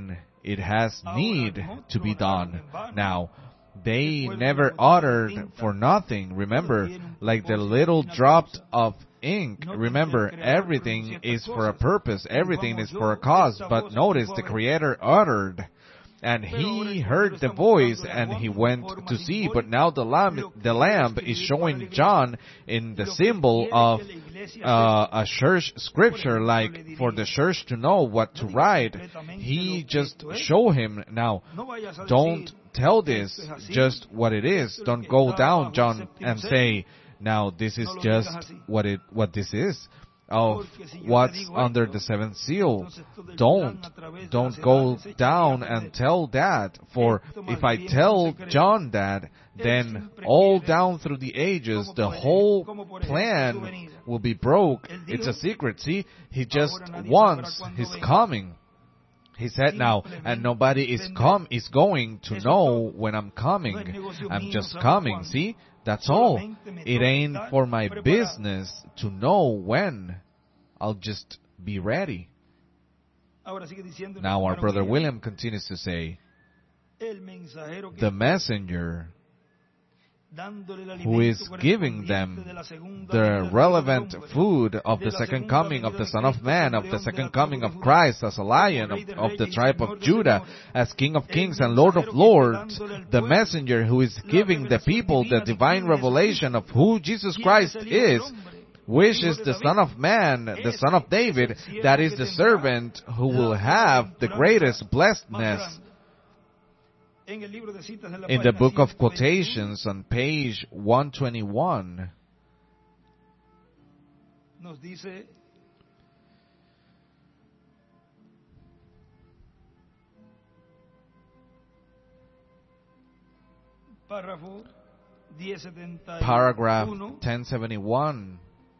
it has need to be done. Now, they never uttered for nothing. Remember, like the little drop of ink. Remember, everything is for a purpose. Everything is for a cause. But notice, the Creator uttered. And he heard the voice and he went to see. But now the lamp is showing John in the symbol of a church scripture, like for the church to know what to write. He just show him. Now, don't tell this just what it is. Don't go down, John, and say, now this is just what this is. Of what's under the seventh seal. Don't go down and tell that. For if I tell John that, then all down through the ages, the whole plan will be broke. It's a secret. See, he just wants his coming. He said now, and nobody is going to know when I'm coming. I'm just coming. See? That's all. It ain't for my business to know when. I'll just be ready. Now our brother William continues to say, the messenger who is giving them the relevant food of the second coming of the Son of Man, of the second coming of Christ as a lion of the tribe of Judah, as King of Kings and Lord of Lords, the messenger who is giving the people the divine revelation of who Jesus Christ is, which is the Son of Man, the Son of David, that is the servant who will have the greatest blessedness. In the book of quotations on page 121, paragraph 1071,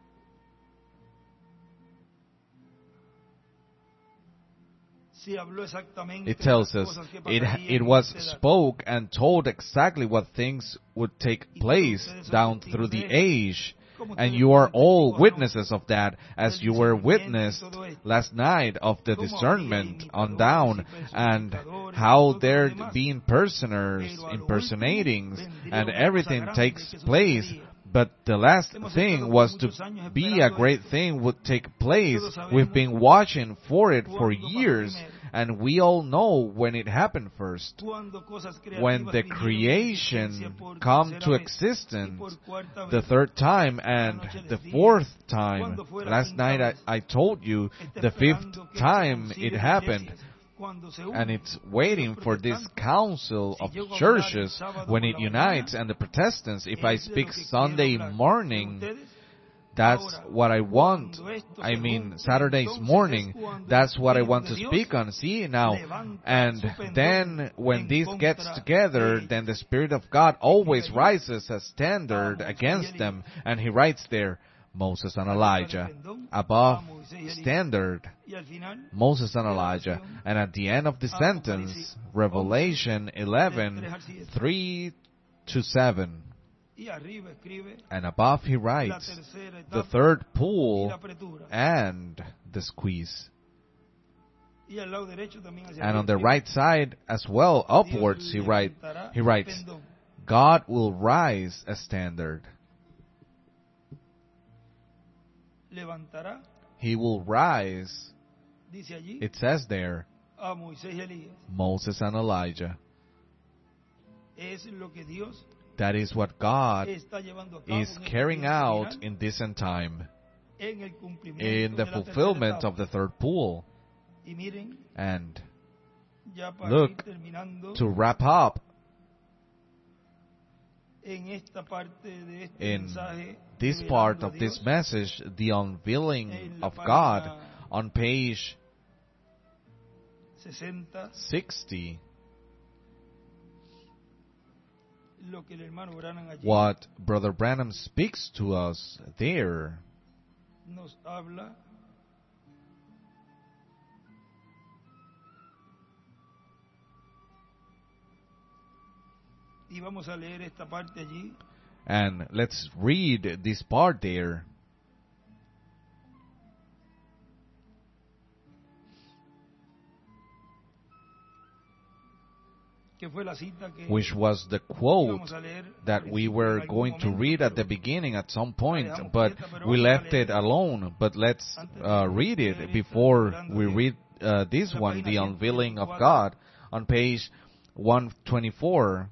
it tells us it was spoke and told exactly what things would take place down through the age. And you are all witnesses of that, as you were witnessed last night of the discernment on down, and how there be impersonatings, and everything takes place. But the last thing was to be a great thing would take place. We've been watching for it for years, and we all know when it happened first. When the creation come to existence the third time and the fourth time. Last night I told you the fifth time it happened. And it's waiting for this council of churches when it unites, and the Protestants. If I speak Sunday morning, that's what I want. I mean, Saturday's morning, that's what I want to speak on. See now? And then when this gets together, then the Spirit of God always rises a standard against them. And he writes there, Moses and Elijah. Above standard, Moses and Elijah. And at the end of the sentence, Revelation 11:3-7. And above he writes, the third pull and the squeeze. And on the right side as well, upwards, he writes, God will rise a standard. He will rise, it says there, Moses and Elijah. That is what God is carrying out in this end time, in the fulfillment of the third pull. And look, to wrap up, in this part of this message, the unveiling of God, on page 60, what Brother Branham speaks to us there and let's read this part there. which was the quote that we were going to read at the beginning at some point, but we left it alone. But let's read it before we read this one, the unveiling of God, on page 124,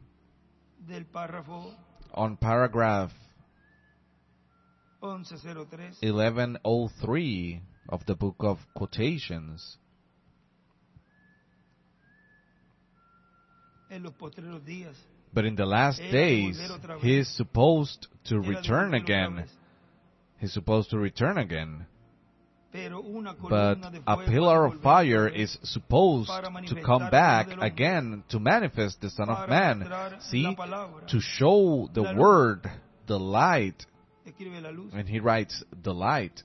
on paragraph 1103 of the book of quotations. But in the last days, he is supposed to return again. He's supposed to return again. But a pillar of fire is supposed to come back again to manifest the Son of Man. See, to show the Word, the light. And he writes, the light.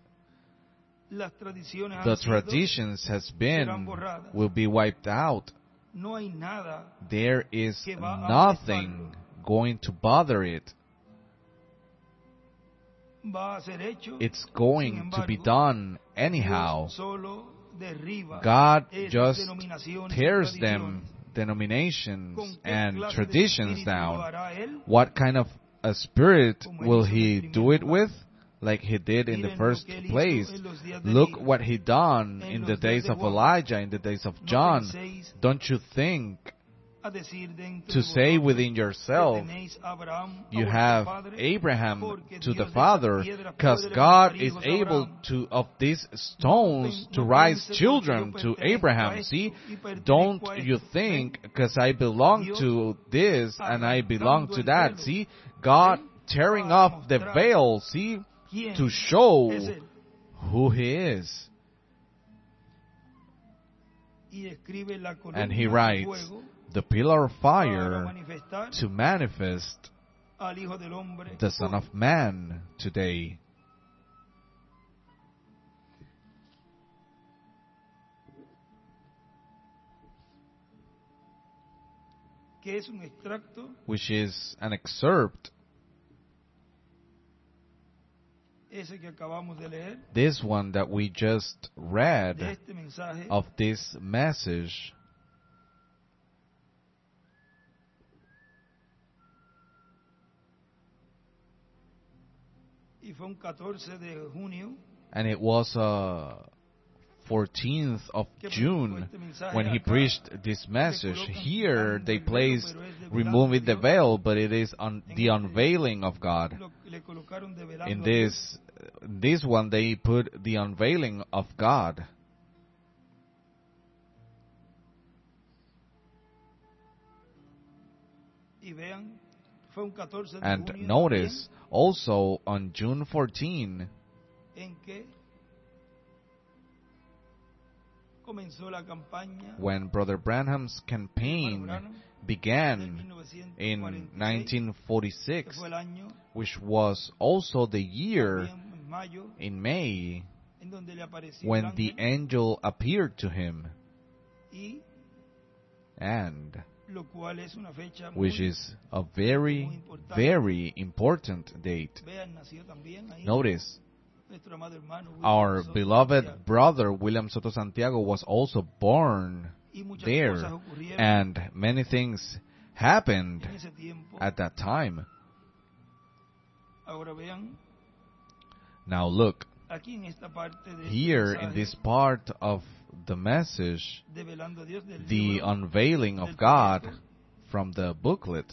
The traditions will be wiped out. There is nothing going to bother it. It's going to be done anyhow. God just tears them, denominations and traditions down. What kind of a spirit will he do it with? Like he did in the first place. Look what he done in the days of Elijah, in the days of John. Don't you think to say within yourself, you have Abraham to the Father, because God is able to, of these stones, to rise children to Abraham. See, don't you think, because I belong to this and I belong to that. See, God tearing off the veil, see, to show who he is. And he writes, the pillar of fire to manifest the Son of Man today. Which is an excerpt. This one that we just read of this message. And it was 14th of June when he preached this message. Here they place removing the veil, but it is on the unveiling of God. In this one they put the unveiling of God. And notice also on June 14, when Brother Branham's campaign began in 1946, which was also the year in May when the angel appeared to him, and which is a very, very important date. Notice, our beloved brother William Soto Santiago was also born there, and many things happened at that time. Now look, here in this part of the message, the unveiling of God from the booklet.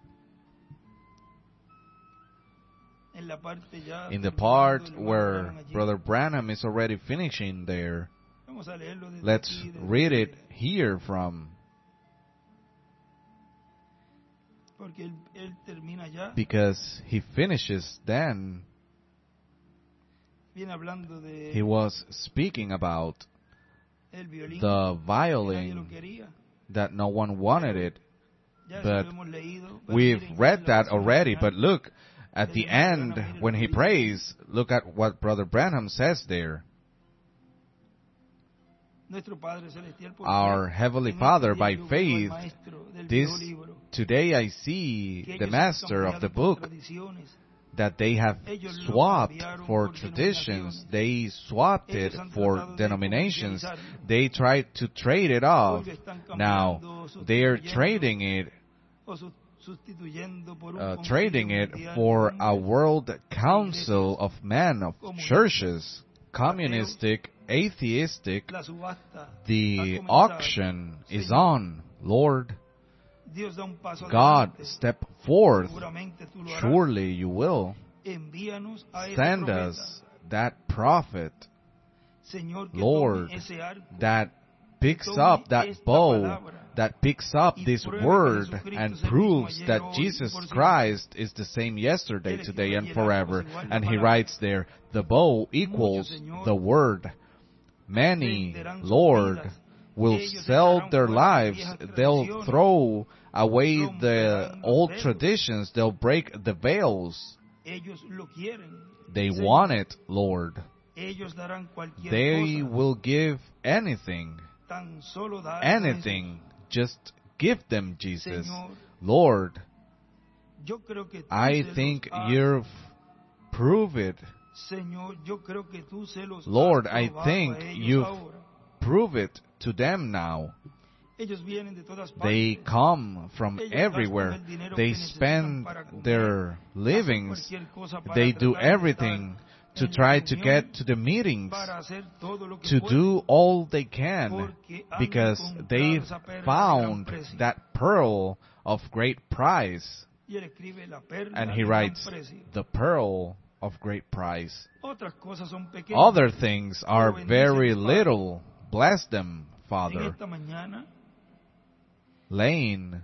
In the part where Brother Branham is already finishing there, let's read it here from, because he finishes then. He was speaking about the violin, that no one wanted it. But we've read that already. But look, at the end, when he prays, look at what Brother Branham says there. Our Heavenly Father, by faith, today I see the master of the book, that they have swapped for traditions. They swapped it for denominations. They tried to trade it off. Now they are trading it for a world council of men, of churches, communistic, atheistic. The auction is on, Lord. God, step forth. Surely you will. Send us that prophet, Lord, that picks up that bow, that picks up this word and proves that Jesus Christ is the same yesterday, today, and forever. And he writes there, the bow equals the word. Many, Lord, will sell their lives. They'll throw away the old traditions. They'll break the veils. They want it, Lord. They will give anything. Anything. Just give them, Jesus. Lord, I think you've proved it. Lord, I think you've proved it to them now. They come from everywhere. They spend their livings. They do everything to try to get to the meetings, to do all they can, because they've found that pearl of great price. And he writes, the pearl of great price. Other things are very little. Bless them, Father. Laying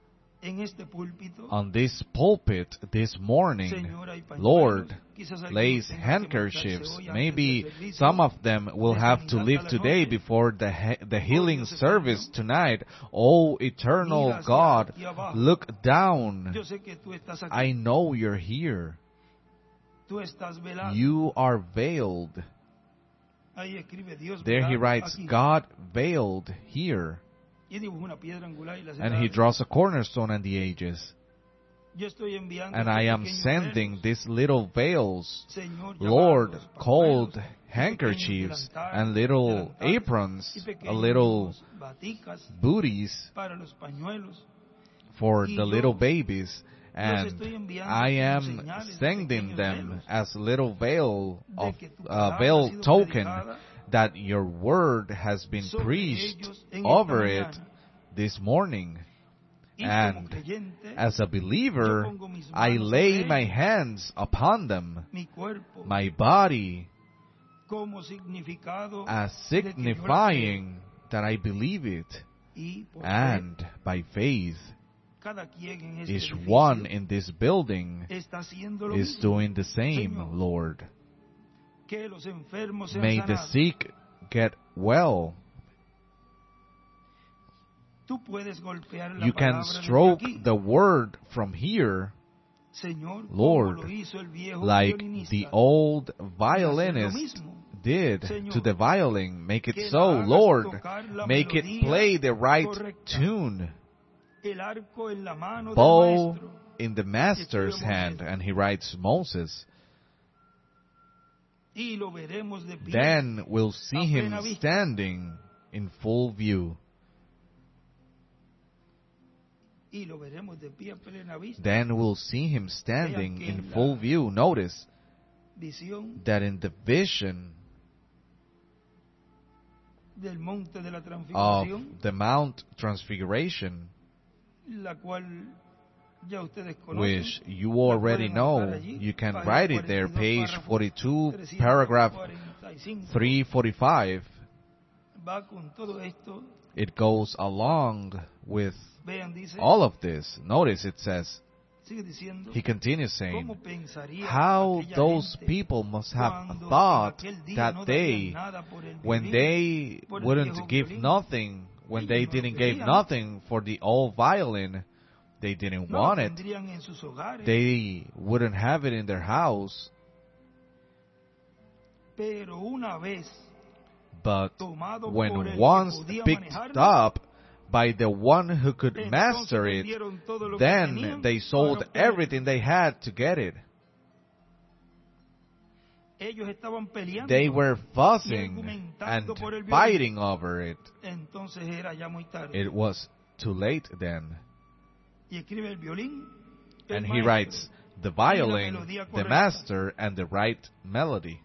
on this pulpit this morning, Lord, lays handkerchiefs. Maybe some of them will have to leave today before the healing service tonight. Oh, eternal God, look down. I know you're here. You are veiled. There he writes, God veiled here. And he draws a cornerstone and the edges. And I am sending these little veils, Lord, called handkerchiefs and little aprons, little booties for the little babies. And I am sending them as little veil of veil token that your word has been preached over it this morning. And as a believer, I lay my hands upon them, my body, as signifying that I believe it. And by faith, each one in this building is doing the same, Lord. May the sick get well. You can stroke the word from here, Lord, like the old violinist did to the violin. Make it so, Lord. Make it play the right tune. Bow in the master's hand. And he writes Moses. Then we'll see him standing in full view. Then we'll see him standing in full view. Notice that in the vision of the Mount Transfiguration, which you already know, you can write it there, page 42, paragraph 345. It goes along with all of this. Notice it says, he continues saying, how those people must have thought that day when they wouldn't give nothing, when they didn't give nothing for the old violin. They didn't want it. They wouldn't have it in their house. But when once picked up by the one who could master it, then they sold everything they had to get it. ellos estaban peleando They were y fussing argumentando por el and violín. fighting over it. Entonces era ya muy tarde. It was too late then. Y escribe el violín, el And he maestro, writes the violin, melodía the correcta. master, and the right melody.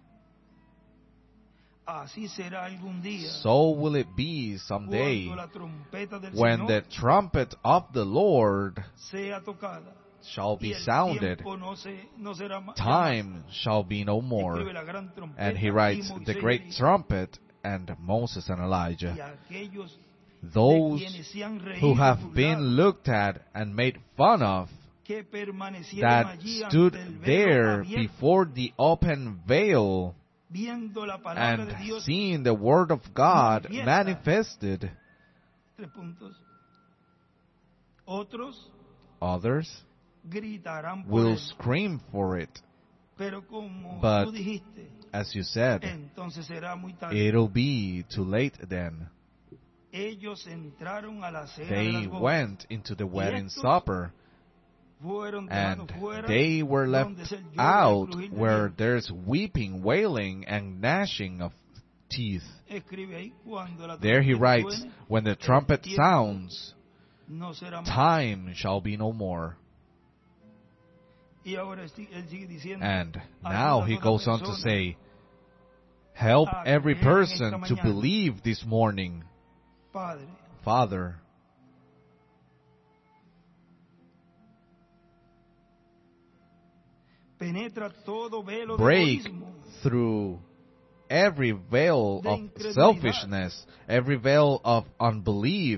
Así será algún día So will it be someday cuando la trompeta del when Señor the trumpet of the Lord sea tocada shall y be el sounded. tiempo no será más. Time shall be no more. Escribe la gran trompeta, And he y writes Moisés the y great Elías, trumpet and Moses and y Elijah. aquellos Those de quienes se han reído who y have burlado, been looked at and made fun of, que permanecieron that allí stood ante el velo there abierto, before the open veil viendo la palabra de and Dios. seeing the word of God Manifiesta. manifested. 3 puntos. Otros Others gritarán por will él, scream for it. pero como But tú dijiste, as you said, entonces será muy tarde. it'll be too late then. Ellos entraron a la cena de They las bodas, went into the wedding estos supper, fueron and dejados fuera, they were left donde es el lloro y el out crujir de where dientes. there's weeping, wailing, and gnashing of teeth. Escribe ahí, cuando la There he trompeta writes, suene, when the el trumpet tiempo sounds, no será más. time shall be no more. Y ahora él sigue diciendo, And now ayuda he a toda goes on to persona say, help a every creer en esta person to mañana. believe this morning, Padre, Father. penetra todo velo de Break egoísmo, through every veil de of incredulidad, selfishness, every veil of unbelief,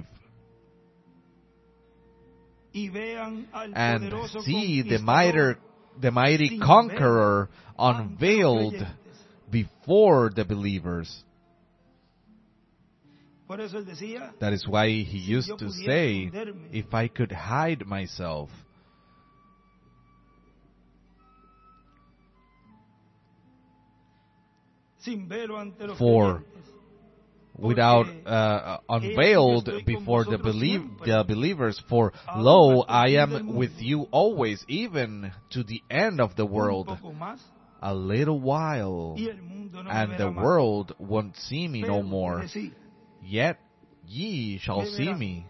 y vean al and poderoso see the conquistador mighty sin conqueror velo ante los unveiled creyentes. before the believers. Por eso él decía, That is why he si used yo to pudiera say, esconderme, if I could hide myself, sin velo ante los for creyentes, without unveiled estoy con before the vosotros siempre. believers, for Aún lo, hasta el I fin am del with mundo. you always, even to the end of the un world. poco más, A little while, y el mundo no me and the verá más. world won't see me no Pero more. ustedes sí, Yet ye shall me see verán. me.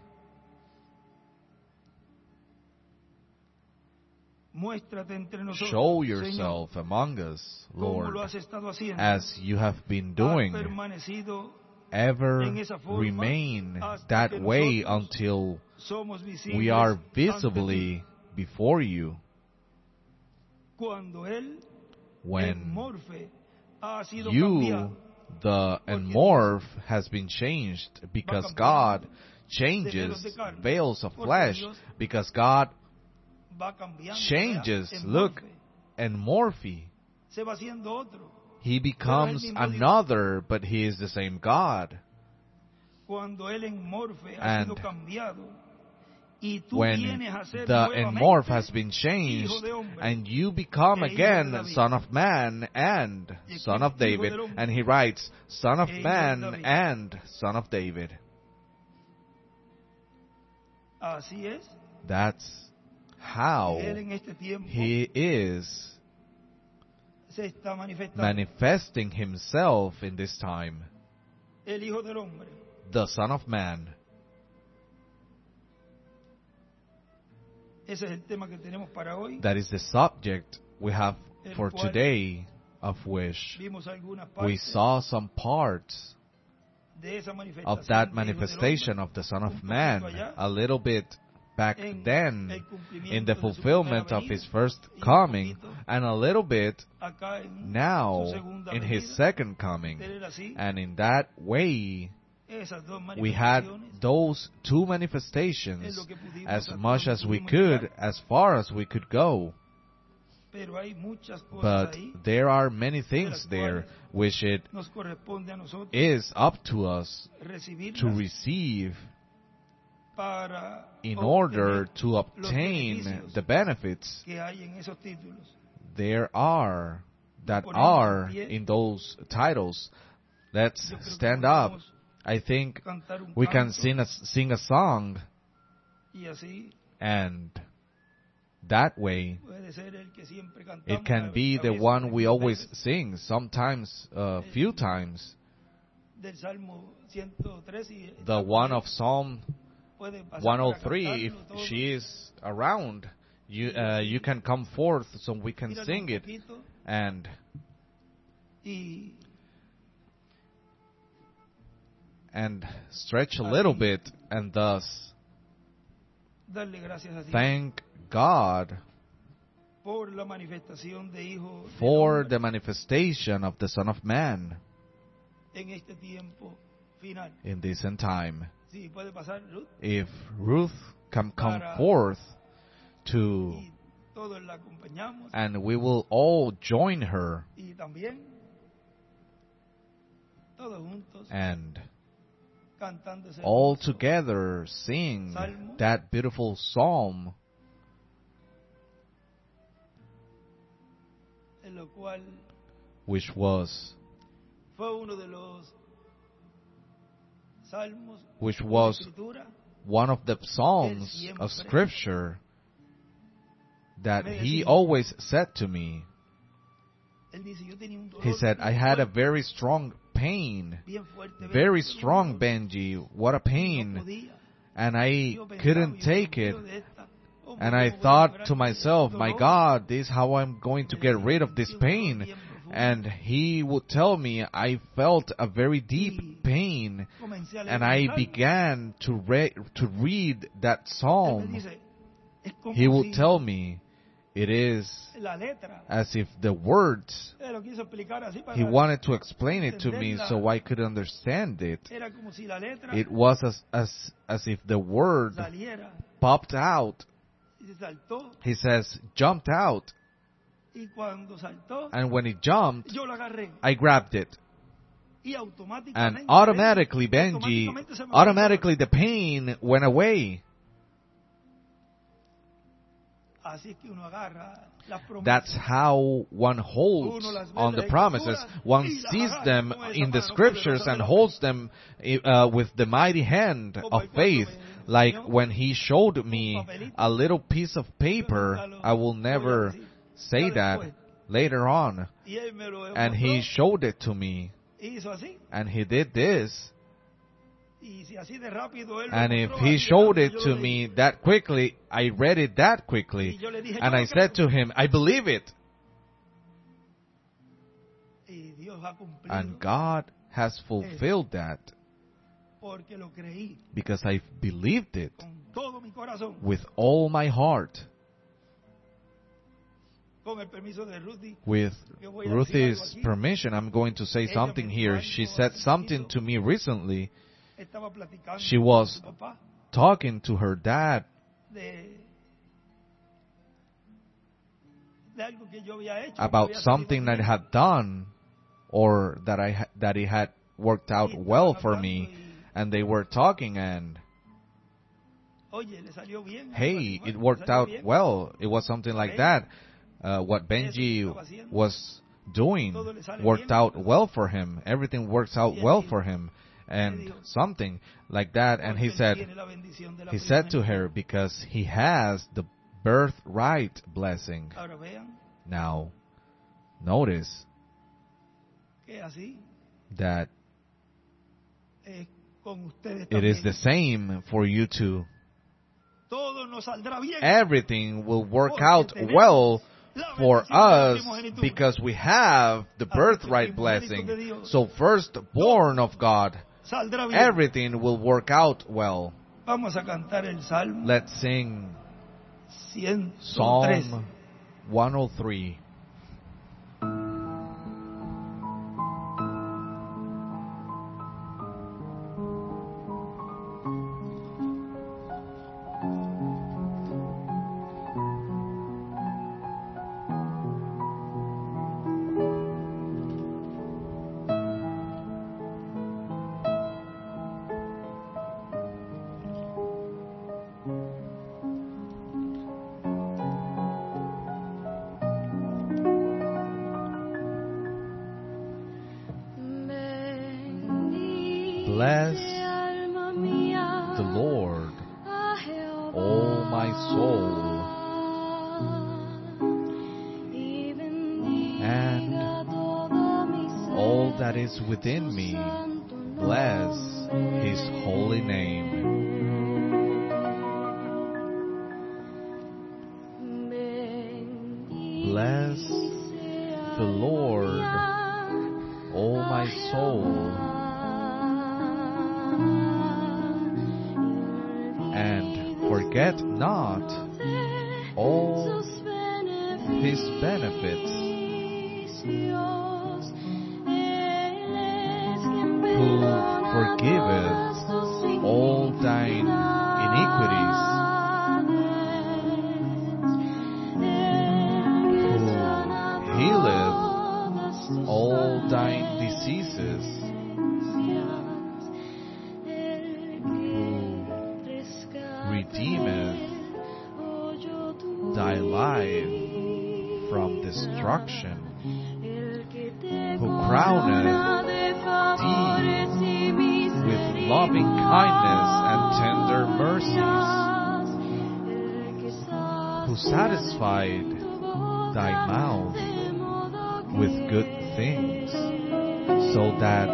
Muéstrate entre nosotros, Show Señor, yourself among us, como Lord, lo has estado haciendo. as you have been Has doing. permanecido Ever en esa forma remain hasta that que way nosotros until somos visibles we are ante visibly before you. ti. Cuando él, When en Morfe, ha sido you, cambiado, the morph, has been changed because God changes veils of flesh, because God va cambiando, changes, ¿verdad? En look, Morfe, and morphe. se va haciendo otro. He becomes another, but he is the same God. Cuando él en Morfe ha And sido cambiado, y tú When vienes a ser the nuevamente morph has been changed, hijo de hombre, and you become e hijo de again David. son of man and Y son escribe of David, hijo del hombre, and he writes son of e hijo de man David. and son of David. Así es, That's how él en este tiempo he is se está manifestando. manifesting himself in this time, El hijo del hombre. the Son of Man. Ese es el tema que tenemos para hoy. That is the subject we have El for cual today, of which Vimos algunas we partes saw some parts de esa manifestación of that del Hijo del manifestation Hombre, of the Son of un poquito Man allá, a little bit back en then el cumplimiento in the de su fulfillment primera of his venida, first y un coming, poquito and a little bit acá en now su segunda in his venida. second coming. Tener así And in that way, esas dos we had manifestaciones those two es manifestations lo que pudimos as hasta much donde as we pudimos could, llegar. as far as we could go. Pero hay muchas cosas But ahí there are many de things las there cuales which it nos corresponde a nosotros is up to us to recibirlas receive para in order obtener to los obtain beneficios the benefits que hay en esos títulos. there are that Ponernos are en pie. in those titles. Let's Yo creo que stand up. podemos I think cantar un we can canto sing a song y así and that way. It can be the one we always sing, sometimes a few times. The one of Psalm 103, if she is around, you can come forth so we can sing it and stretch a little bit, and thus thank God for the manifestation of the Son of Man in this end time. If Ruth can come forth to, and we will all join her, and all together sing that beautiful psalm, which was one of the psalms of Scripture that he always said to me. He said, I had a very strong pain, very strong, Benji, what a pain, and I couldn't take it. And I thought to myself, my God, this is how I'm going to get rid of this pain. And he would tell me, I felt a very deep pain, and I began to read that psalm. He would tell me, it is as if the words, he wanted to explain it to me so I could understand it. It was as if the word popped out. He says, jumped out. And when it jumped, I grabbed it. And automatically, Benji, automatically the pain went away. That's how one holds on the promises. One sees them in the Scriptures and holds them with the mighty hand of faith. Like when he showed me a little piece of paper, I will never say that later on. And he showed it to me. And he did this. And if he showed it to me that quickly, I read it that quickly. And I said to him, I believe it. And God has fulfilled that. Because I believed it with all my heart. With Ruthie's permission, I'm going to say something here. She said something to me recently. She was talking to her dad about something that I had done, or that it had worked out well for me, and they were talking, and hey, it worked out well. It was something like that. What Benji was doing worked out well for him. Everything works out well for him. And something like that. And he said to her, because he has the birthright blessing. Now, notice that it is the same for you too. Everything will work out well for us because we have the birthright blessing. So firstborn of God, everything will work out well. Let's sing Psalm 103. Bless the Lord, O my soul, that is within me, bless His holy name. Bless the Lord, O my soul, and forget not all His benefits, who forgiveth all thine iniquities, who healeth all thine diseases, who redeemeth thy life from destruction, who crowneth thee with loving kindness and tender mercies, who satisfied thy mouth with good things, so that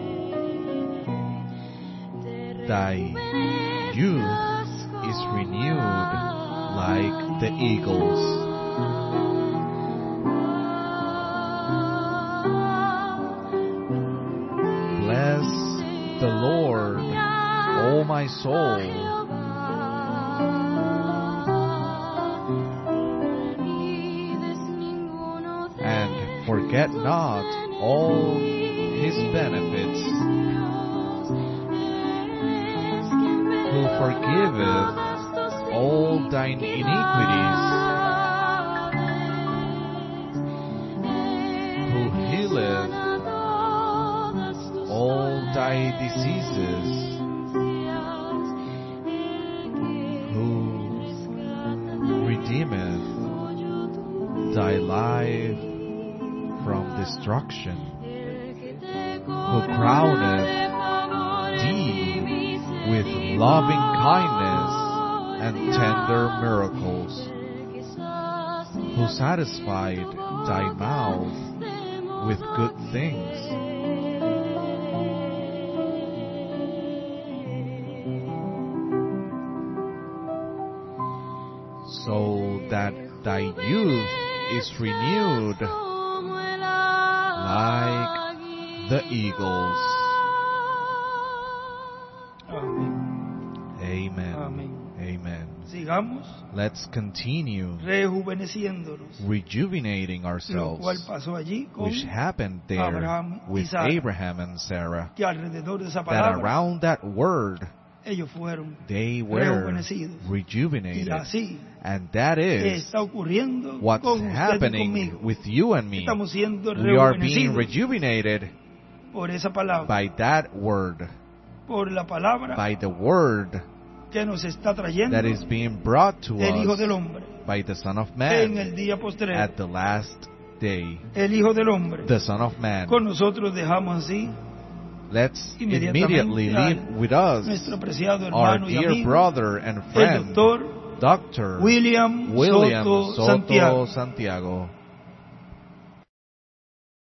thy youth is renewed like the eagles. Bless the Lord, O my soul, and forget not all His benefits, who forgiveth all thine iniquities, who healeth all thy diseases, who redeemeth thy life from destruction, who crowneth thee with loving kindness and tender miracles, who satisfied thy mouth with good things, so that thy youth is renewed like the eagles. Amen. Amén. Amen. Sigamos Let's continue rejuveneciéndonos, rejuvenating lo ourselves, cual pasó allí con which happened there Abraham y with Sara, Abraham and Sarah, que alrededor de esa that palabra around that word ellos fueron they were rejuvenecidos. Y rejuvenated. así And that is está ocurriendo what's con usted y happening conmigo. with you and me. Estamos siendo We are being rejuvenecidos rejuvenated por esa palabra, by that word, por la palabra by the word que nos está trayendo that is being brought to el Hijo us del Hombre by the Son of en Man el día postrero. at the last day. El Hijo del Hombre. The Son of Man. Con nosotros dejamos así Let's inmediatamente immediately leave with us nuestro apreciado our hermano y dear amigo, brother and el friend, doctor Dr. William Soto Soto Santiago. Santiago.